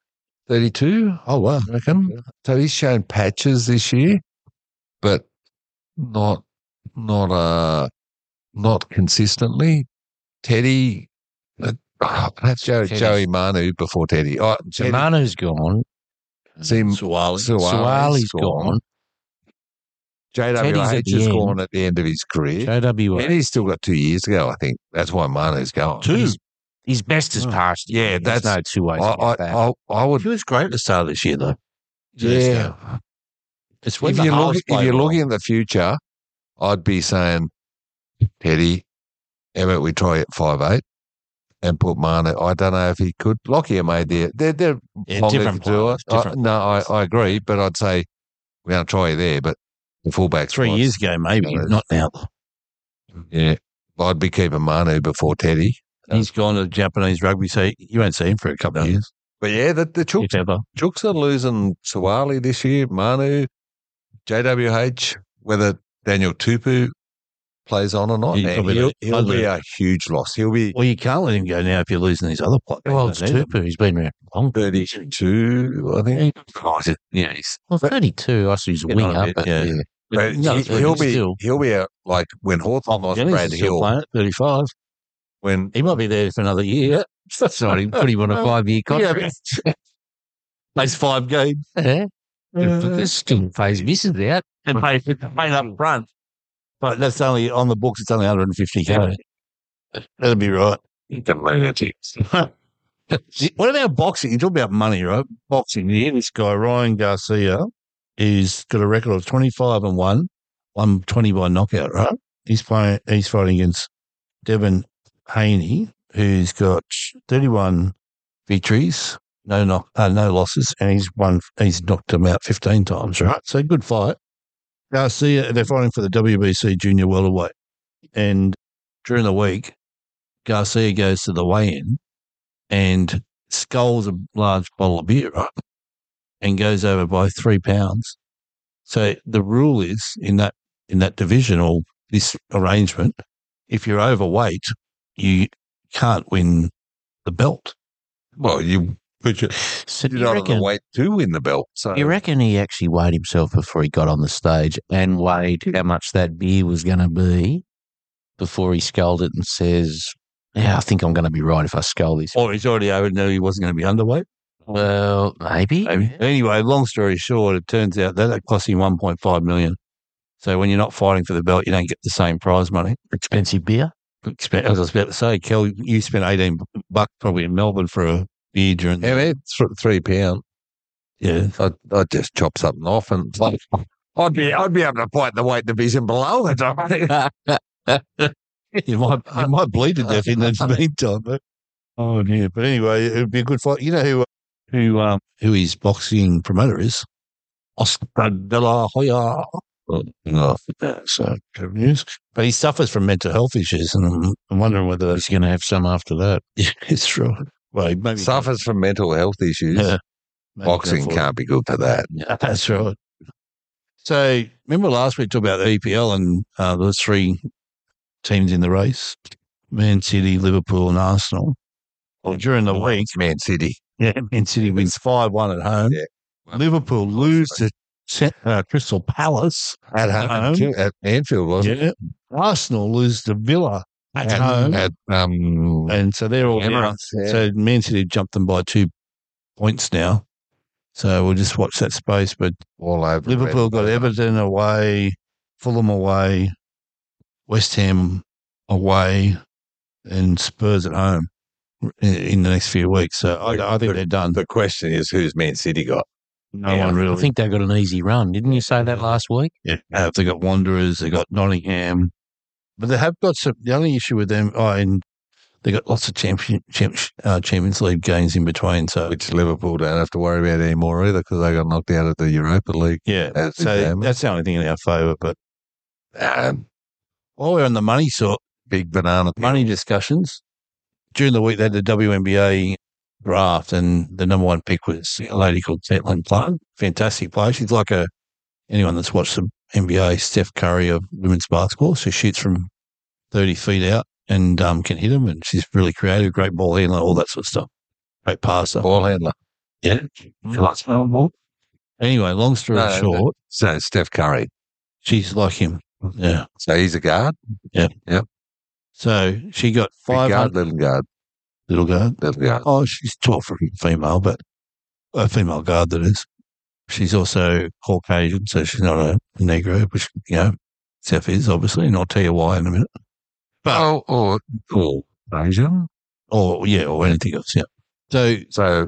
S3: thirty-two,
S2: Oh, wow.
S3: I reckon. So he's shown patches this year, but not not uh not consistently. Teddy, uh, that's Joe,
S4: Teddy's-
S3: Joey Manu before Teddy. Oh,
S4: So
S3: Teddy,
S4: Manu's gone.
S3: see,
S2: Suwali.
S3: Suwali's
S4: Suwali's gone.
S3: J W
S4: Teddy's at
S3: H
S4: the
S3: is
S4: end.
S3: gone at the end of his career.
S4: J W A.
S3: And he's still got two years to go, I think. That's why Manu's going.
S2: Two.
S4: His, his best is
S2: Oh.
S4: past.
S3: Yeah,
S4: There's
S3: that's-
S4: no two ways
S3: I,
S4: about
S3: I,
S4: that.
S3: I, I would,
S2: He was great at the start of this year, though.
S3: yeah.
S2: It's when
S3: If
S2: the
S3: you're,
S2: halves
S3: looking, if
S2: play
S3: you're
S2: well.
S3: looking in the future, I'd be saying, Teddy, how about we try at five eight and put Manu? I don't know if he could. Lockyer made the, they're, they're
S2: Yeah,
S3: long
S2: different
S3: to do
S2: players,
S3: it. I-
S2: different
S3: no, I, I agree, but I'd say we're going to try you there, but the fullback
S2: Three
S3: spots-
S2: years ago, maybe.
S3: Yeah.
S2: Not now.
S3: Yeah. I'd be keeping Manu before Teddy.
S2: He's gone to Japanese rugby, so you won't see him for a couple of
S3: No.
S2: years,
S3: But yeah, the, the Chooks,
S2: if ever.
S3: Chooks are losing Suwali this year, Manu, J W H, whether Daniel Tupu plays on or not.
S2: He's
S3: man,
S2: probably
S3: he'll
S2: the-
S3: he'll be a huge loss. He'll be
S2: Well, you can't let him go now if you're losing these other players.
S4: Well, it's
S2: Don't need him.
S4: Tupu. He's been around long.
S3: thirty-two, I think.
S2: Right, yeah, he's
S4: Well, thirty-two. I see he's a
S2: Getting on
S4: winger,
S2: a bit,
S4: but
S2: yeah.
S4: yeah.
S3: But
S4: No,
S3: he,
S4: but
S3: he'll be
S4: still.
S3: he'll be a, like when Hawthorn lost
S2: Jennings
S3: Brad
S2: is still
S3: Hill.
S2: playing at thirty-five.
S3: When
S2: He might be there for another year.
S4: Sorry, put him on a five-year contract.
S2: Plays five games
S4: Yeah.
S2: Uh,
S4: This still pays misses out.
S2: and pay paid up front. But that's only on the books. It's only one hundred fifty k. That'll be right. What about boxing? You talk about money, right? Boxing. Here, this guy Ryan Garcia, he's got a record of twenty-five and one, one twenty by knockout. Right? He's playing. He's fighting against Devin Haney, who's got thirty-one victories, no knock, uh, no losses, and he's won. He's knocked him out fifteen times. Right? So good fight. Garcia, they're fighting for the W B C junior welterweight, and during the week, Garcia goes to the weigh-in and sculls a large bottle of beer, right? And goes over by three pounds. So the rule is in that in that division or this arrangement, if you're overweight, you can't win the belt.
S3: well, you put your
S4: So
S3: you're
S4: you
S3: not on the
S4: reckon,
S3: weight to win the belt. So
S4: you reckon he actually weighed himself before he got on the stage and weighed how much that beer was going to be before he sculled it and says, yeah, I think I'm going to be right if I scull this.
S2: Or he's already over knew he wasn't going to be underweight.
S4: Well, maybe.
S2: Maybe. Anyway, long story short, it turns out that that cost him one point five million. So when you're not fighting for the belt, you don't get the same prize money.
S4: Expensive beer.
S2: Expe- As I was about to say, Kel, you spent eighteen bucks probably in Melbourne for a beer during the
S3: yeah, man, th- three pound.
S2: yeah.
S3: I'd, I'd just chop something off and it's like, I'd be I'd be able to fight the weight division below it.
S2: You might you might bleed to death in the meantime. But, oh dear. But anyway, it would be a good fight. You know who who um who his boxing promoter is? Oscar De La Hoya.
S3: No.
S2: So good news. But he suffers from mental health issues, and I'm, I'm wondering whether
S4: He's going to have some after that.
S2: yeah, it's true. Well, he maybe
S3: Suffers from mental health issues.
S2: Yeah. maybe
S3: Boxing
S2: go for it.
S3: can't be good for that.
S2: Yeah, that's right. So remember last week we talked about the E P L and uh, those three teams in the race: Man City, Liverpool, and Arsenal. Well, during the week,
S3: Man City.
S2: yeah, Man City wins five one at home.
S3: Yeah.
S2: Liverpool lose to Se- uh, Crystal Palace
S3: At home, too, at Anfield, wasn't it?
S2: Yeah. Arsenal lose to Villa at, home,
S3: At, um,
S2: and so they're all down.
S3: Emirates, yeah.
S2: So Man City jumped them by two points now. So we'll just watch that space. But
S3: all over.
S2: Liverpool got Everton away, Fulham away, West Ham away, and Spurs at home in, in the next few weeks. So I, I think they're done.
S3: The question is, who's Man City got?
S2: No
S4: Yeah,
S2: one really.
S4: I think they got an easy run. Didn't you say that last week?
S2: Yeah, uh, they got Wanderers, they got Nottingham, but they have got some. The only issue with them, oh, and they got lots of champion, champ, uh, Champions League games in between. So
S3: Which Liverpool don't have to worry about anymore either because they got knocked out of the Europa League.
S2: yeah,
S3: That's
S2: so
S3: a damn.
S2: that's the only thing in our favour. But
S3: Um,
S2: while we're on the money sort,
S3: big banana.
S2: money discussions during the week, they had the W N B A draft, and the number one pick was a lady called Caitlin Clark. Fantastic player. She's like a anyone that's watched the N B A, Steph Curry of women's basketball. She shoots from thirty feet out and um, can hit them, and she's really creative, great ball handler, all that sort of stuff. Great passer.
S3: Ball handler.
S2: Yeah. She likes football. Anyway, long story
S3: No,
S2: short,
S3: no. So Steph Curry.
S2: she's like him. Yeah.
S3: So he's a guard.
S2: So she got
S3: Big
S2: five
S3: guard,
S2: hundred
S3: little guard,
S2: little guard.
S3: little guard.
S2: Oh, she's tall for a female, but a female guard that is. She's also Caucasian, so she's not a Negro, which, you know, Steph is, obviously, and I'll tell you why in a minute. But,
S3: Oh, or or Asian.
S2: or, yeah, or anything else, yeah. So
S3: So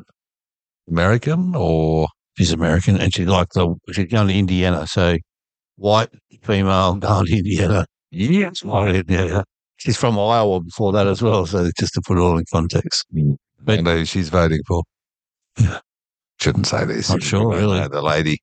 S3: American or
S2: she's American, and she's like the, she's going to Indiana, so white female going to Indiana.
S3: yes,
S2: White Indiana. She's from Iowa before that as well, so just to put it all in context. But-
S3: and who she's voting for.
S2: Yeah.
S3: Shouldn't say this.
S2: Not sure, really.
S3: No, the lady.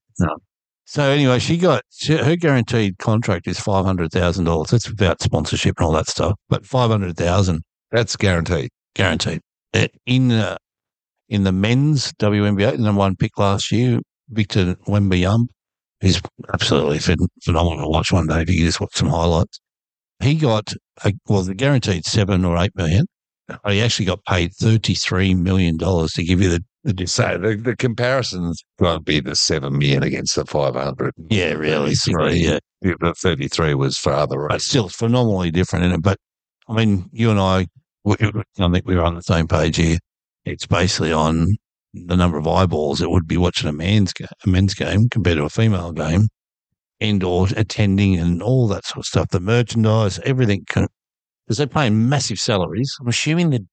S2: So anyway, she got she, her guaranteed contract is five hundred thousand dollars. That's without sponsorship and all that stuff, but five hundred thousand
S3: That's guaranteed.
S2: guaranteed. Uh, In uh, in the men's W N B A, the number one pick last year, Victor Wembanyama, he's absolutely phen- phenomenal to watch one day if you can just watch some highlights. He got a, well, the guaranteed seven or eight million, but he actually got paid thirty three million dollars to give you the the
S3: So the, the comparison's got to be the seven million against the five hundred.
S2: yeah, realistically, yeah.
S3: The thirty-three was for other
S2: But
S3: reasons.
S2: still, it's phenomenally different in it. But I mean, you and I, we, I think we were on the same page here. It's basically on the number of eyeballs it would be watching a man's game, a men's game compared to a female game, and or attending and all that sort of stuff. The merchandise, everything, because they're paying massive salaries.
S4: I'm assuming the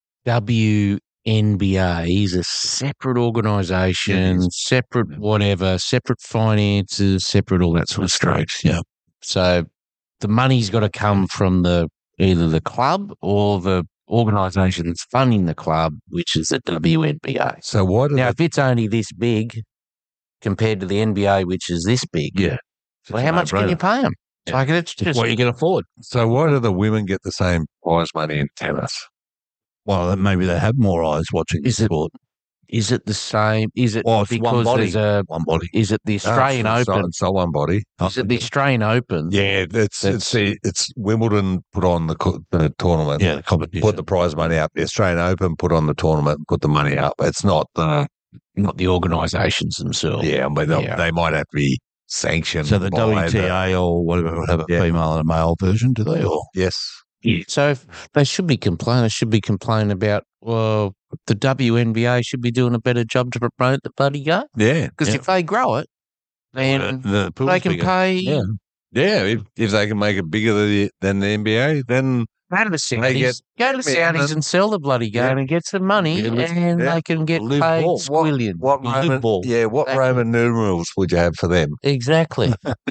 S4: W N B A is a separate organisation,
S3: Yeah,
S4: separate whatever, separate finances, separate all that sort of stuff.
S2: Straight, yeah.
S4: So the money's got to come from the either the club or the organisation that's funding the club, which is the W N B A.
S3: So why did
S4: Now,
S3: they,
S4: if it's only this big compared to the N B A, which is this big,
S2: Yeah.
S4: well, how much can you pay them?
S2: Yeah.
S4: Like, it's
S2: Just
S4: just
S2: what you can afford.
S3: so why do the women get the same prize money in tennis?
S2: Well, maybe they have more eyes watching the
S4: Is it-
S2: sport.
S4: is it the same? Is it
S2: Well, it's one
S4: because
S2: body.
S4: there's a
S2: One body.
S4: is it the Australian
S3: No, it's not-
S4: Open?
S3: It's not one body.
S4: Is it the Australian Open?
S3: Yeah, it's it's the, it's Wimbledon put on the co- the tournament.
S2: Yeah, the competition.
S3: Put the prize money up. The Australian Open put on the tournament, put the money up. It's not the
S4: Not the organisations themselves.
S3: yeah, but they,
S4: Yeah.
S3: they might have to be sanctioned.
S2: So the
S3: by
S2: W T A or whatever would have a
S3: Yeah.
S2: female and a male version, do they? Or
S3: Yes,
S4: Yeah. So if they should be complaining. They should be complaining about, well, the W N B A should be doing a better job to promote the bloody game.
S3: yeah,
S4: Because
S2: Yeah.
S4: if they grow it, then
S2: the pool's
S4: they can
S2: bigger.
S4: pay.
S2: Yeah.
S3: yeah. If, if they can make it bigger than the, than the N B A, then
S4: Go to the Saudis,
S3: They get-
S4: go to the
S3: Yeah,
S4: Saudis
S3: then-
S4: and sell the bloody game
S3: Yeah.
S4: and get some money,
S2: Yeah, let's-
S4: and
S3: yeah.
S4: they can get
S2: Live
S4: paid
S2: ball.
S4: squillions.
S3: what
S2: You live
S3: Roman,
S2: ball.
S3: yeah, what
S4: Exactly.
S3: Roman numerals would you have for them?
S4: Exactly.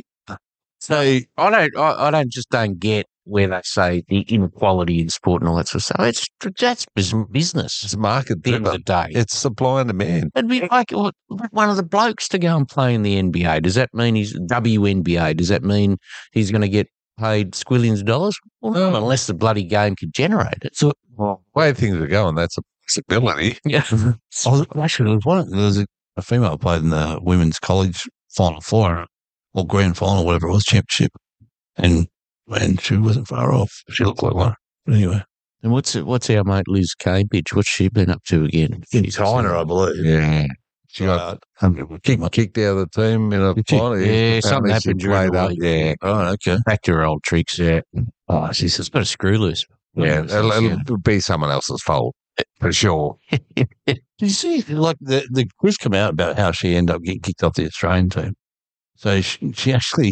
S2: So
S4: I don't. I, I don't just don't get where they say the inequality in sport and all that sort of stuff. It's that's bus- business.
S3: It's market
S4: At the end of
S3: driven.
S4: the day,
S3: It's supply and demand.
S4: it'd be like what- one of the blokes to go and play in the N B A. Does that mean he's W N B A? Does that mean he's going to get paid squillions of dollars? Well, not
S3: No.
S4: unless the bloody game could generate it.
S2: So
S3: Well, the way things are going, that's a possibility.
S4: Yeah.
S2: I was, actually, there was one. There was a, a female played in the women's college final four or grand final, whatever it was, championship, and and she wasn't far off. She looked like one. But anyway,
S4: And what's it, what's our mate Liz Cambridge? What's she been up to again?
S2: in China, I believe.
S3: Yeah. She got
S2: Uh, um,
S3: kicked, kicked out of the team in a
S2: Did she?
S3: final.
S4: Yeah, something
S3: Apparently she
S4: happened during
S3: played
S4: the
S3: up.
S4: week.
S3: Yeah.
S2: oh, okay.
S4: Back to her old tricks. Yeah.
S2: Oh, she
S4: She's got a screw loose.
S3: Yeah. It'll, it'll be someone else's fault for sure.
S2: Did you see, like, the, the quiz come out about how she ended up getting kicked off the Australian team? So she, she actually,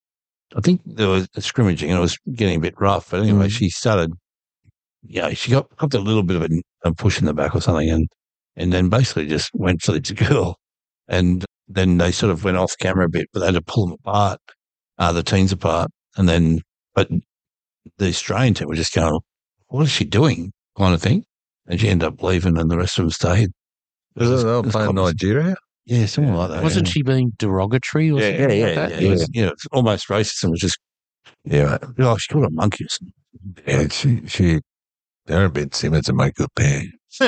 S2: I think there was a scrimmaging and it was getting a bit rough. But anyway,
S3: Mm.
S2: she started, yeah, she got, got a little bit of a, a push in the back or something and, and then basically just went for the girl. And then they sort of went off camera a bit, but they had to pull them apart, uh, the teams apart. And then, but the Australian team were just going, what is she doing? Kind of thing. And she ended up leaving and the rest of them stayed.
S3: Was it they were
S2: It was
S3: playing
S2: common-
S3: Nigeria?
S2: Yeah, something like that.
S4: Wasn't
S2: yeah.
S4: she being derogatory or
S3: Yeah,
S4: something
S2: Yeah,
S4: like
S2: yeah,
S4: that?
S2: yeah. It was, you know, it's almost racist and was just,
S3: Yeah.
S2: oh, she called her monkeys.
S3: Yeah. She, she, Darren Ben Simmons and make good pair.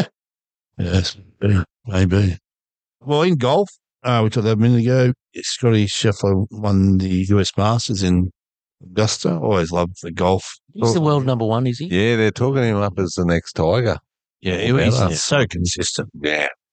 S2: Yes, maybe. Well, in golf, uh, we talked about a minute ago, Scotty Scheffler won the U S Masters in Augusta. Always loved the golf.
S4: He's the world number one, is he?
S3: Yeah, they're talking him up as the next Tiger.
S2: Yeah, he,
S3: Well,
S2: he's
S3: better.
S2: so consistent.
S3: Yeah.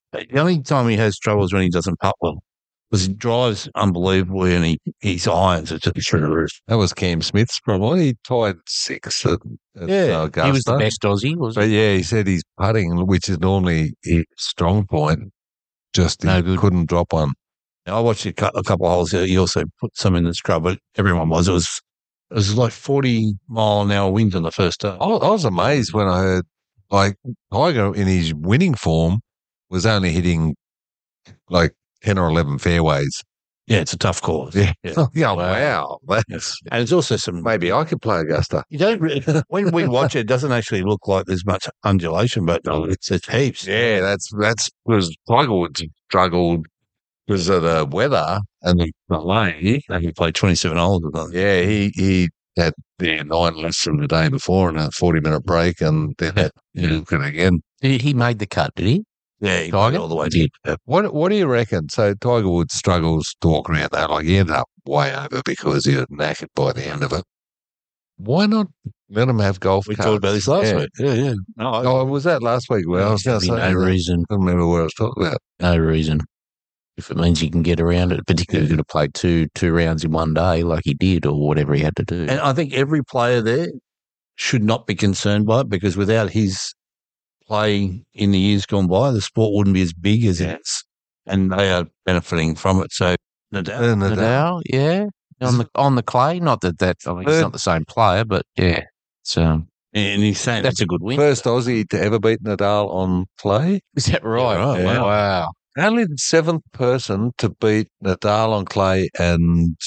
S2: The only time he has trouble is when he doesn't putt well. Because he drives unbelievably and he, his irons are just through the roof.
S3: That was Cam Smith's problem. He tied six at, at
S2: Yeah,
S3: uh, Augusta.
S4: He was the best Aussie, wasn't
S3: But
S4: he?
S3: yeah, he said his putting, which is normally his strong point, just he
S4: No good.
S3: couldn't drop one.
S2: I watched a cou- a couple of holes. He also put some in the scrub, but everyone was. It was it was like forty mile an hour winds on the first day.
S3: I, I was amazed when I heard, like, Tiger in his winning form was only hitting like ten or eleven fairways.
S2: Yeah, it's a tough course.
S3: Yeah.
S2: Yeah.
S3: Yeah, wow. That's,
S2: And it's also some.
S3: maybe I could play Augusta.
S2: You don't really, when we watch it, it doesn't actually look like there's much undulation, but it's, it's heaps.
S3: Yeah, that's that's because Tiger Woods struggled because of the weather and the delay.
S2: And he played twenty-seven holes or something.
S3: Yeah, he he had yeah, nine less from the day before and a forty minute break, and then had
S2: Yeah.
S3: look at it again.
S4: He, he made the cut, did he?
S2: Yeah, he
S4: Tiger?
S2: played all the way to yeah.
S3: What what do you reckon? So Tiger Woods struggles to walk around that. Like he ended up way over because he was knackered by the end of it. Why not let him have golf?
S2: We
S3: carts?
S2: talked about this last
S3: Yeah.
S2: week. Yeah, yeah. No, I,
S3: Oh, was that last week? Well, I was going to
S4: There'd
S3: say,
S4: be no
S3: I
S4: reason.
S3: don't remember what I was talking about.
S4: No reason. If it means you can get around it, particularly if you're going to play two two rounds in one day like he did or whatever he had to do.
S2: and I think every player there should not be concerned by it because without his play in the years gone by, the sport wouldn't be as big as it is, and they are benefiting from it. So, Nadal,
S3: And the-
S4: Nadal, yeah. On the on the clay, not that that I mean, he's
S3: Third-
S4: not the same player, but yeah, it's um,
S2: and he's saying
S4: that's a good win.
S3: First Aussie to ever beat Nadal on clay.
S4: Is that right?
S2: right,
S4: Yeah.
S2: wow.
S4: Wow.
S3: Only the seventh person to beat Nadal on clay and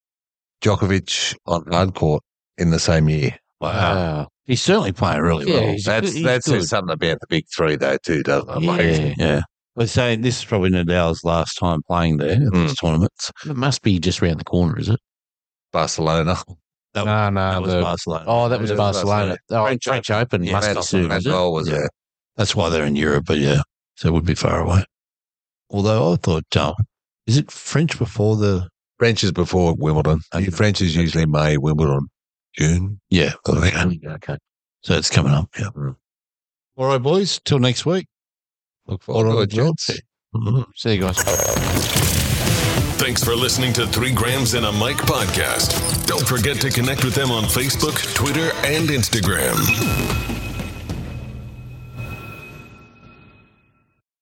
S3: Djokovic on hard court in the same year.
S2: wow,
S4: Wow.
S2: he's certainly playing really
S4: Yeah,
S2: well.
S4: he's
S3: That's
S4: good- he's
S3: that says
S4: good.
S3: something about the big three, though, too, doesn't it? Like,
S4: Yeah.
S2: Yeah, we're saying this is probably Nadal's last time playing there at
S3: Mm.
S2: these tournaments.
S4: It must be just round the corner, is it?
S3: Barcelona.
S2: That,
S4: No, no.
S2: that was
S4: the-
S2: Barcelona.
S4: Oh, that was
S3: Yeah,
S4: Barcelona. Oh,
S2: French
S4: French, Open
S2: Yeah,
S4: must be
S3: Matt-
S4: soon,
S3: Matt
S4: is it?
S3: Noel was
S2: Yeah.
S3: there.
S2: That's why they're in Europe, but yeah, so it would be far away. Although I thought, uh, is it French before the?
S3: French is before Wimbledon.
S2: Okay.
S3: French is usually May, Wimbledon, June.
S2: Yeah,
S3: Okay.
S4: Okay.
S2: so it's coming up. Yeah.
S3: Mm.
S2: All right, boys. Till next week.
S3: Look
S2: All
S3: forward to
S2: right,
S3: it, gents.
S4: See you guys.
S1: Thanks for listening to Three Grams and a Mic podcast. Don't forget to connect with them on Facebook, Twitter, and Instagram.